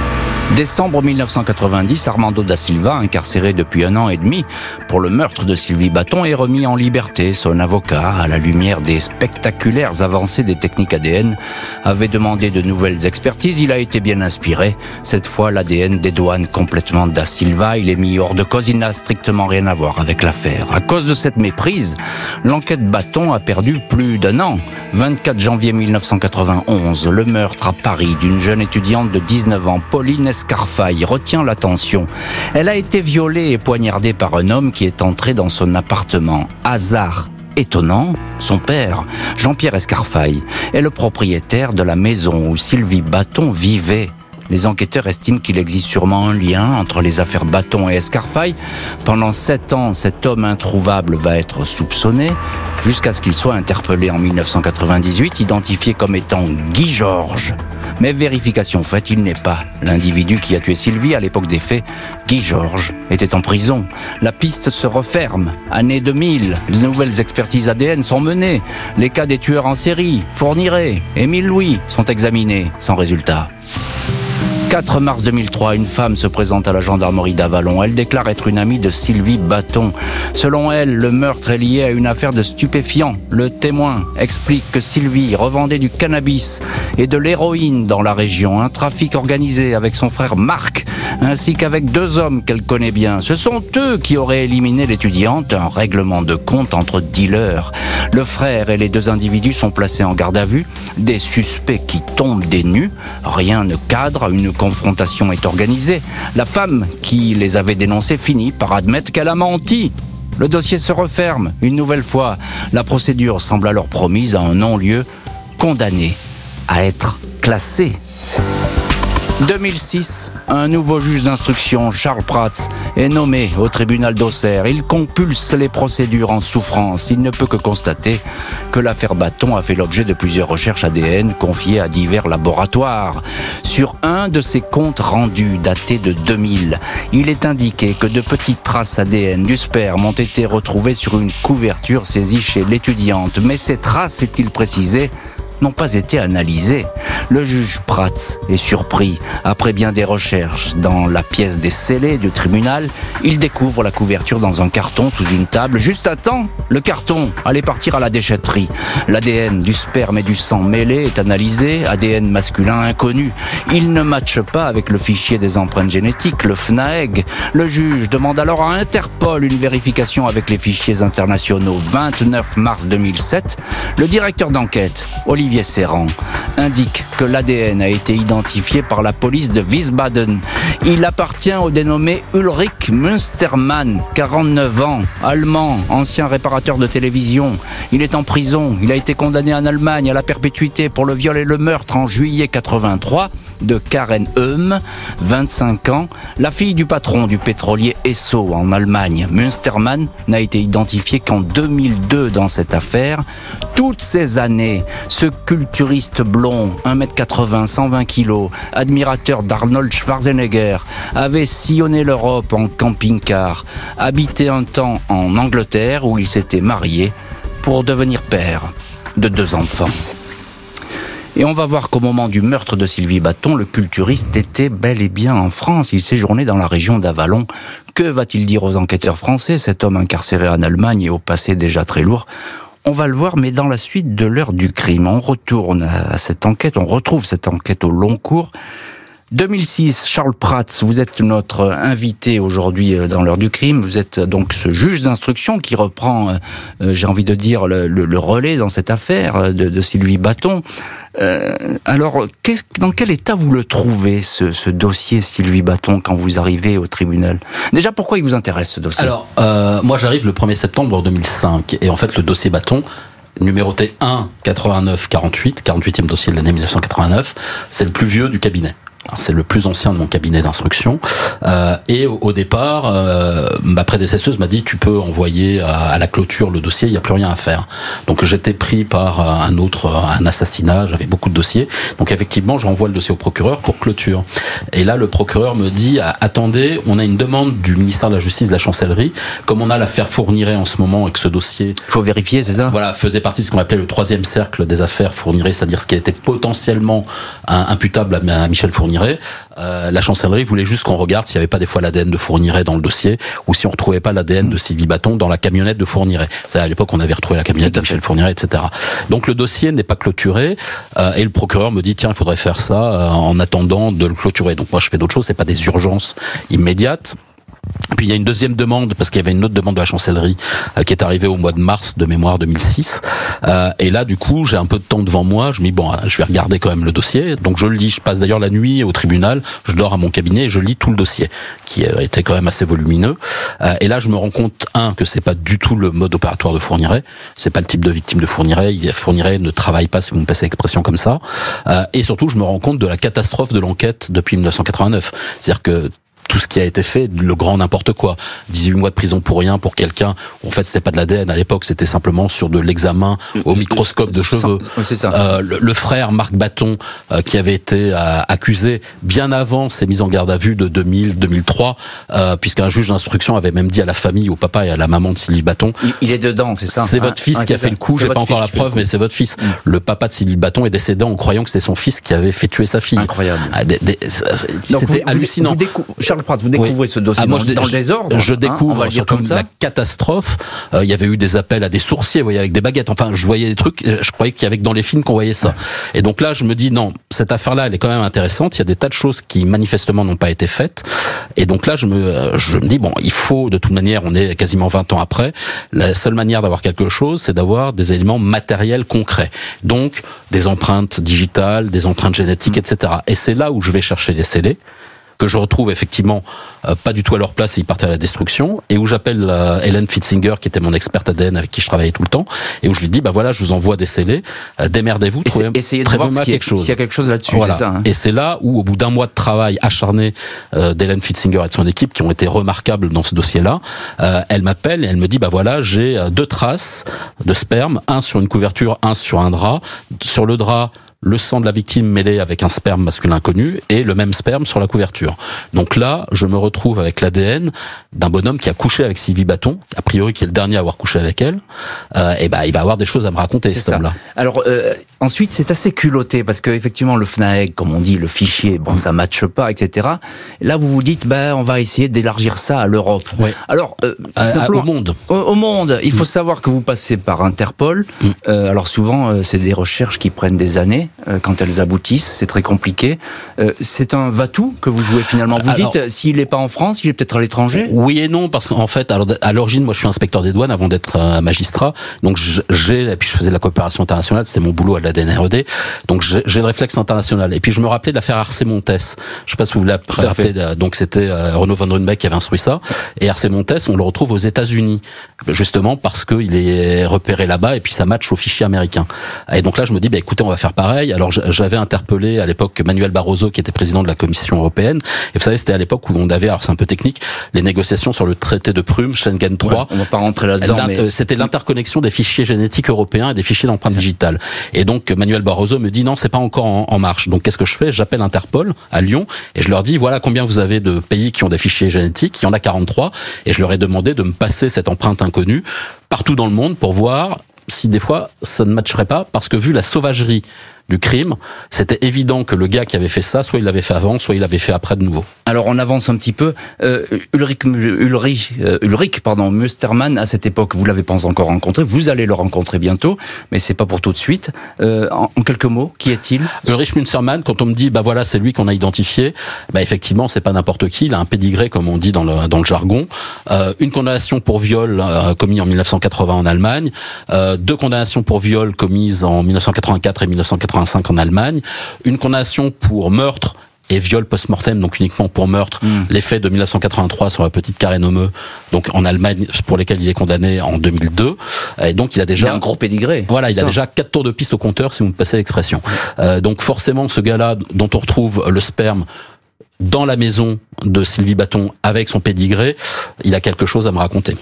[SPEAKER 16] Décembre mille neuf cent quatre-vingt-dix, Armando da Silva, incarcéré depuis un an et demi pour le meurtre de Sylvie Baton, est remis en liberté. Son avocat, à la lumière des spectaculaires avancées des techniques A D N, avait demandé de nouvelles expertises. Il a été bien inspiré. Cette fois, l'A D N dédouane complètement da Silva. Il est mis hors de cause. Il n'a strictement rien à voir avec l'affaire. À cause de cette méprise, l'enquête Baton a perdu plus d'un an. vingt-quatre janvier mille neuf cent quatre-vingt-onze, le meurtre à Paris d'une jeune étudiante de dix-neuf ans, Pauline Escarfaille, retient l'attention. Elle a été violée et poignardée par un homme qui est entré dans son appartement. Hasard étonnant, son père, Jean-Pierre Escarfaille, est le propriétaire de la maison où Sylvie Baton vivait. Les enquêteurs estiment qu'il existe sûrement un lien entre les affaires Baton et Escarfaille. Pendant sept ans, cet homme introuvable va être soupçonné, jusqu'à ce qu'il soit interpellé en mille neuf cent quatre-vingt-dix-huit, identifié comme étant Guy Georges. Mais vérification faite, il n'est pas l'individu qui a tué Sylvie à l'époque des faits. Guy Georges était en prison. La piste se referme. Année deux mille, de nouvelles expertises A D N sont menées. Les cas des tueurs en série, Fourniret, Émile Louis, sont examinés sans résultat. quatre mars deux mille trois, une femme se présente à la gendarmerie d'Avallon. Elle déclare être une amie de Sylvie Baton. Selon elle, le meurtre est lié à une affaire de stupéfiants. Le témoin explique que Sylvie revendait du cannabis et de l'héroïne dans la région. Un trafic organisé avec son frère Marc, ainsi qu'avec deux hommes qu'elle connaît bien. Ce sont eux qui auraient éliminé l'étudiante, un règlement de compte entre dealers. Le frère et les deux individus sont placés en garde à vue. Des suspects qui tombent des nues. Rien ne cadre, une confrontation est organisée. La femme qui les avait dénoncés finit par admettre qu'elle a menti. Le dossier se referme une nouvelle fois. La procédure semble alors promise à un non-lieu, condamné à être classé. deux mille six, un nouveau juge d'instruction, Charles Prats, est nommé au tribunal d'Auxerre. Il compulse les procédures en souffrance. Il ne peut que constater que l'affaire Baton a fait l'objet de plusieurs recherches A D N confiées à divers laboratoires. Sur un de ces comptes rendus datés de deux mille, il est indiqué que de petites traces A D N du sperme ont été retrouvées sur une couverture saisie chez l'étudiante. Mais ces traces, est-il précisé, n'ont pas été analysés. Le juge Prats est surpris. Après bien des recherches dans la pièce des scellés du tribunal, il découvre la couverture dans un carton sous une table. Juste à temps, le carton allait partir à la déchetterie. L'A D N du sperme et du sang mêlé est analysé. A D N masculin inconnu. Il ne matche pas avec le fichier des empreintes génétiques, le F N A E G. Le juge demande alors à Interpol une vérification avec les fichiers internationaux. vingt-neuf mars deux mille sept, le directeur d'enquête, Olivier Olivier Serran, indique que l'A D N a été identifié par la police de Wiesbaden. Il appartient au dénommé Ulrich Münstermann, quarante-neuf ans, allemand, ancien réparateur de télévision. Il est en prison. Il a été condamné en Allemagne à la perpétuité pour le viol et le meurtre en juillet quatre-vingt-trois de Karen Eum, vingt-cinq ans, la fille du patron du pétrolier Esso en Allemagne. Münstermann n'a été identifié qu'en deux mille deux dans cette affaire. Toutes ces années, ce culturiste blond, un mètre quatre-vingts, cent vingt kilos, admirateur d'Arnold Schwarzenegger, avait sillonné l'Europe en camping-car, habité un temps en Angleterre où il s'était marié pour devenir père de deux enfants. Et on va voir qu'au moment du meurtre de Sylvie Baton, le culturiste était bel et bien en France. Il séjournait dans la région d'Avallon. Que va-t-il dire aux enquêteurs français, cet homme incarcéré en Allemagne et au passé déjà très lourd? On va le voir, mais dans la suite de l'heure du crime. On retourne à cette enquête, on retrouve cette enquête au long cours. deux mille six, Charles Prats, vous êtes notre invité aujourd'hui dans l'heure du crime. Vous êtes donc ce juge d'instruction qui reprend, euh, j'ai envie de dire, le, le, le relais dans cette affaire de, de Sylvie Baton. Euh, alors, dans quel état vous le trouvez, ce, ce dossier Sylvie Baton, quand vous arrivez au tribunal? Déjà, pourquoi il vous intéresse, ce dossier?
[SPEAKER 2] Alors, euh, moi j'arrive le premier septembre deux mille cinq, et en fait le dossier Baton, numéroté un quatre-vingt-neuf quarante-huit, quarante-huitième dossier de l'année mille neuf cent quatre-vingt-neuf, c'est le plus vieux du cabinet. Alors, c'est le plus ancien de mon cabinet d'instruction. Euh, et au, au départ, euh, ma prédécesseuse m'a dit tu peux envoyer à, à la clôture le dossier, il n'y a plus rien à faire. Donc j'étais pris par un autre, un assassinat, j'avais beaucoup de dossiers. Donc effectivement, j'envoie le dossier au procureur pour clôture. Et là, le procureur me dit attendez, on a une demande du ministère de la Justice, de la Chancellerie, comme on a l'affaire Fourniret en ce moment et que ce dossier,
[SPEAKER 16] il faut vérifier, c'est ça?
[SPEAKER 2] Voilà, faisait partie de ce qu'on appelait le troisième cercle des affaires Fourniret, c'est-à-dire ce qui était potentiellement imputable à Michel Fourniret. Fourniret. Euh, la chancellerie voulait juste qu'on regarde s'il n'y avait pas des fois l'A D N de Fourniret dans le dossier ou si on retrouvait pas l'A D N de Sylvie Baton dans la camionnette de Fourniret. Vous savez, à l'époque, on avait retrouvé la camionnette de Michel Fourniret, et cetera. Donc le dossier n'est pas clôturé euh, et le procureur me dit tiens, il faudrait faire ça euh, en attendant de le clôturer. Donc moi, je fais d'autres choses. C'est pas des urgences immédiates. Puis il y a une deuxième demande, parce qu'il y avait une autre demande de la chancellerie euh, qui est arrivée au mois de mars de mémoire deux mille six. Euh, et là, du coup, j'ai un peu de temps devant moi. Je me dis, bon, je vais regarder quand même le dossier. Donc je le lis. Je passe d'ailleurs la nuit au tribunal. Je dors à mon cabinet et je lis tout le dossier, qui euh, était quand même assez volumineux. Euh, et là, je me rends compte, un, que c'est pas du tout le mode opératoire de Fourniret. C'est pas le type de victime de Fourniret. Fourniret ne travaille pas, si vous me passez l'expression comme ça. Euh, et surtout, je me rends compte de la catastrophe de l'enquête depuis dix-neuf cent quatre-vingt-neuf. C'est-à-dire que tout ce qui a été fait, le grand n'importe quoi. dix-huit mois de prison pour rien pour quelqu'un. En fait, c'était pas de l'A D N à l'époque, c'était simplement sur de l'examen au microscope de cheveux.
[SPEAKER 16] C'est ça.
[SPEAKER 2] Euh, le, le frère Marc Baton, euh, qui avait été euh, accusé bien avant ses mises en garde à vue de deux mille, deux mille trois, euh, puisqu'un juge d'instruction avait même dit à la famille, au papa et à la maman de Sylvie Baton.
[SPEAKER 16] Il, il est dedans, c'est ça.
[SPEAKER 2] C'est
[SPEAKER 16] hein,
[SPEAKER 2] votre fils
[SPEAKER 16] hein,
[SPEAKER 2] qui a fait le coup. J'ai pas encore la preuve, mais c'est votre fils. Mm. Le papa de Sylvie Baton est décédé en croyant que c'était son fils qui avait fait tuer sa fille.
[SPEAKER 16] Incroyable.
[SPEAKER 2] Ah, des, des, c'était hallucinant.
[SPEAKER 16] Vous décou- Charles Pratt, vous découvrez oui. ce dossier ah, moi, dans, je, dans le désordre.
[SPEAKER 2] Je découvre
[SPEAKER 16] hein,
[SPEAKER 2] surtout la catastrophe. Euh, il y avait eu des appels à des sourciers, vous voyez, avec des baguettes. Enfin, je voyais des trucs. Je croyais qu'il y avait que dans les films qu'on voyait ça. Et donc là, je me dis non, cette affaire-là, elle est quand même intéressante. Il y a des tas de choses qui manifestement n'ont pas été faites. Et donc là, je me, je me dis bon, il faut de toute manière, on est quasiment vingt ans après. La seule manière d'avoir quelque chose, c'est d'avoir des éléments matériels concrets. Donc des empreintes digitales, des empreintes génétiques, mmh. et cetera. Et c'est là où je vais chercher les scellés, que je retrouve effectivement euh, pas du tout à leur place et ils partaient à la destruction, et où j'appelle euh, Hélène Fitzinger, qui était mon experte A D N avec qui je travaillais tout le temps, et où je lui dis bah voilà, je vous envoie des scellés, euh, démerdez-vous, trouvez,
[SPEAKER 16] essayez de voir
[SPEAKER 2] quelque chose.
[SPEAKER 16] S'il y a quelque chose là-dessus,
[SPEAKER 2] voilà.
[SPEAKER 16] C'est ça. Hein.
[SPEAKER 2] Et c'est là où, au bout d'un mois de travail acharné euh, d'Hélène Fitzinger et de son équipe, qui ont été remarquables dans ce dossier-là, euh, elle m'appelle et elle me dit bah voilà, j'ai euh, deux traces de sperme, un sur une couverture, un sur un drap. Sur le drap, le sang de la victime mêlé avec un sperme masculin connu et le même sperme sur la couverture. Donc là, je me retrouve avec l'A D N d'un bonhomme qui a couché avec Sylvie Baton, a priori qui est le dernier à avoir couché avec elle. Euh, et ben, bah, il va avoir des choses à me raconter, cet homme-là.
[SPEAKER 16] Alors euh, ensuite, c'est assez culotté parce que effectivement, le F N A E C, comme on dit, le fichier, bon, ça matche pas, et cetera. Là, vous vous dites, bah, on va essayer d'élargir ça à l'Europe.
[SPEAKER 2] Oui.
[SPEAKER 16] Alors, euh,
[SPEAKER 2] à,
[SPEAKER 16] simplement,
[SPEAKER 2] au monde.
[SPEAKER 16] Au, au monde. Il faut mm. savoir que vous passez par Interpol. Mm. Euh, alors souvent, euh, c'est des recherches qui prennent des années. Euh, quand elles aboutissent, c'est très compliqué. Euh, c'est un va-tout que vous jouez finalement. Vous alors, dites, s'il n'est pas en France, il est peut-être à l'étranger.
[SPEAKER 2] Oui et non, parce qu'en fait, alors, à l'origine, moi, je suis inspecteur des douanes avant d'être euh, magistrat. Donc, j'ai, et puis je faisais de la coopération internationale, c'était mon boulot à l'A D N R E D. Donc, j'ai, j'ai le réflexe international. Et puis, je me rappelais de l'affaire Arce Montes. Je sais pas si vous vous la rappelez. Donc, c'était euh, Renaud von Runbeck qui avait instruit ça. Et Arce Montes, on le retrouve aux États-Unis, justement parce qu'il est repéré là-bas et puis ça match au fichier américain. Et donc là, je me dis, bah écoutez, on va faire pareil. Alors, j'avais interpellé à l'époque Manuel Barroso, qui était président de la Commission européenne. Et vous savez, c'était à l'époque où on avait, alors c'est un peu technique, les négociations sur le traité de Prüm, Schengen trois.
[SPEAKER 16] Ouais, on va pas rentrer là-dedans. Mais...
[SPEAKER 2] C'était l'interconnexion des fichiers génétiques européens et des fichiers d'empreintes digitales. Et donc Manuel Barroso me dit non, c'est pas encore en, en marche. Donc qu'est-ce que je fais? J'appelle Interpol à Lyon et je leur dis voilà combien vous avez de pays qui ont des fichiers génétiques. Il y en a quarante-trois. Et je leur ai demandé de me passer cette empreinte inconnue partout dans le monde pour voir si des fois ça ne matcherait pas, parce que vu la sauvagerie du crime, c'était évident que le gars qui avait fait ça, soit il l'avait fait avant, soit il l'avait fait après de nouveau.
[SPEAKER 16] Alors on avance un petit peu. Euh, Ulrich, Ulrich, euh, Ulrich, pardon, Mustermann, à cette époque, vous l'avez pas encore rencontré, vous allez le rencontrer bientôt, mais c'est pas pour tout de suite. Euh, en, en quelques mots, qui est-il? Ulrich
[SPEAKER 2] Mustermann, quand on me dit, bah voilà, c'est lui qu'on a identifié, bah effectivement, c'est pas n'importe qui, il a un pédigré, comme on dit dans le, dans le jargon. Euh, une condamnation pour viol euh, commis en dix-neuf cent quatre-vingts en Allemagne, euh, deux condamnations pour viol commises en dix-neuf cent quatre-vingt-quatre et dix-neuf cent quatre-vingt-cinq en Allemagne, une condamnation pour meurtre et viol post-mortem, donc uniquement pour meurtre, mmh. les faits de dix-neuf cent quatre-vingt-trois sur la petite Karen Homme, donc en Allemagne, pour lesquels il est condamné en deux mille deux. Et donc il a déjà
[SPEAKER 16] il a un gros pédigré.
[SPEAKER 2] Voilà, il
[SPEAKER 16] ça.
[SPEAKER 2] a déjà quatre tours de piste au compteur, si vous me passez l'expression. Euh, donc forcément, ce gars-là, dont on retrouve le sperme dans la maison de Sylvie Baton avec son pédigré, il a quelque chose à me raconter.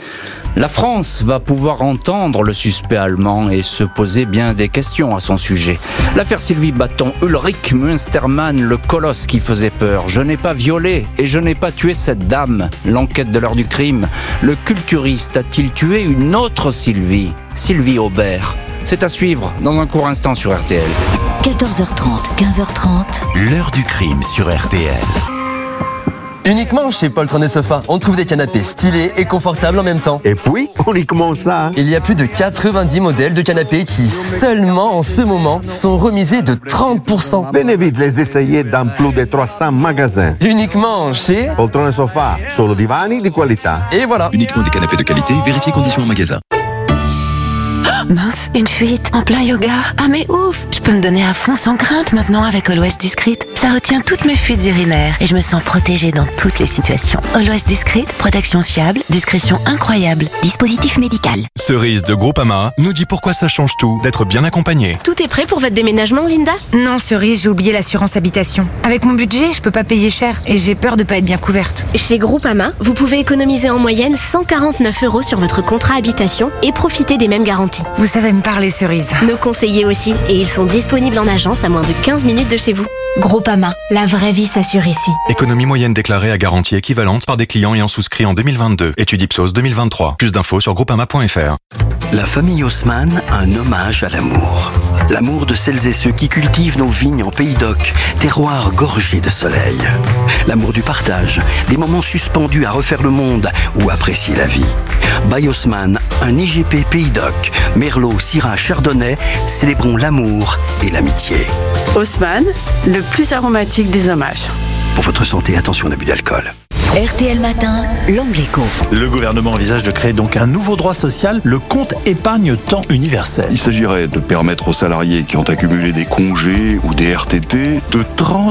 [SPEAKER 16] La France va pouvoir entendre le suspect allemand et se poser bien des questions à son sujet. L'affaire Sylvie Baton, Ulrich Mustermann, le colosse qui faisait peur. Je n'ai pas violé et je n'ai pas tué cette dame. L'enquête de l'heure du crime. Le culturiste a-t-il tué une autre Sylvie? Sylvie Aubert. C'est à suivre dans un court instant sur R T L.
[SPEAKER 1] quatorze heures trente, quinze heures trente.
[SPEAKER 7] L'heure du crime sur R T L.
[SPEAKER 19] Uniquement chez Poltron et Sofa, on trouve des canapés stylés et confortables en même temps.
[SPEAKER 20] Et puis, uniquement ça.
[SPEAKER 19] Il y a plus de quatre-vingt-dix modèles de canapés qui, seulement en ce moment, sont remisés de trente pour cent.
[SPEAKER 20] Venez vite les essayer dans plus de trois cents magasins.
[SPEAKER 19] Uniquement chez
[SPEAKER 20] Poltron et Sofa, solo divani di qualità.
[SPEAKER 19] Et voilà.
[SPEAKER 18] Uniquement des canapés de qualité, vérifiez conditions en magasin.
[SPEAKER 9] Mince, une fuite en plein yoga. Ah mais ouf, je peux me donner à fond sans crainte maintenant avec Always Discreet. Ça retient toutes mes fuites urinaires et je me sens protégée dans toutes les situations. Always Discreet, protection fiable, discrétion incroyable.
[SPEAKER 1] Dispositif médical.
[SPEAKER 10] Cerise de Groupama nous dit pourquoi ça change tout d'être bien accompagné.
[SPEAKER 11] Tout est prêt pour votre déménagement, Linda?
[SPEAKER 13] Non, Cerise, j'ai oublié l'assurance habitation. Avec mon budget, je peux pas payer cher et j'ai peur de pas être bien couverte.
[SPEAKER 11] Chez Groupama, vous pouvez économiser en moyenne cent quarante-neuf euros sur votre contrat habitation et profiter des mêmes garanties.
[SPEAKER 13] Vous savez me parler, Cerise.
[SPEAKER 11] Nos conseillers aussi, et ils sont disponibles en agence à moins de quinze minutes de chez vous.
[SPEAKER 13] Groupama, la vraie vie s'assure ici.
[SPEAKER 10] Économie moyenne déclarée à garantie équivalente par des clients ayant souscrit en deux mille vingt-deux. Étude Ipsos deux mille vingt-trois. Plus d'infos sur groupama point f r.
[SPEAKER 14] La famille Haussmann, un hommage à l'amour. L'amour de celles et ceux qui cultivent nos vignes en Pays d'Oc, terroir gorgé de soleil. L'amour du partage, des moments suspendus à refaire le monde ou apprécier la vie. By Haussmann, un I G P Pays d'Oc, Merlot, Syrah, Chardonnay, célébrons l'amour et l'amitié.
[SPEAKER 25] Haussmann, le plus aromatique des hommages.
[SPEAKER 14] Pour votre santé, attention à l'abus d'alcool.
[SPEAKER 1] R T L Matin, l'angle écho.
[SPEAKER 7] Le gouvernement envisage de créer donc un nouveau droit social, le compte épargne temps universel.
[SPEAKER 26] Il s'agirait de permettre aux salariés qui ont accumulé des congés ou des R T T de transférer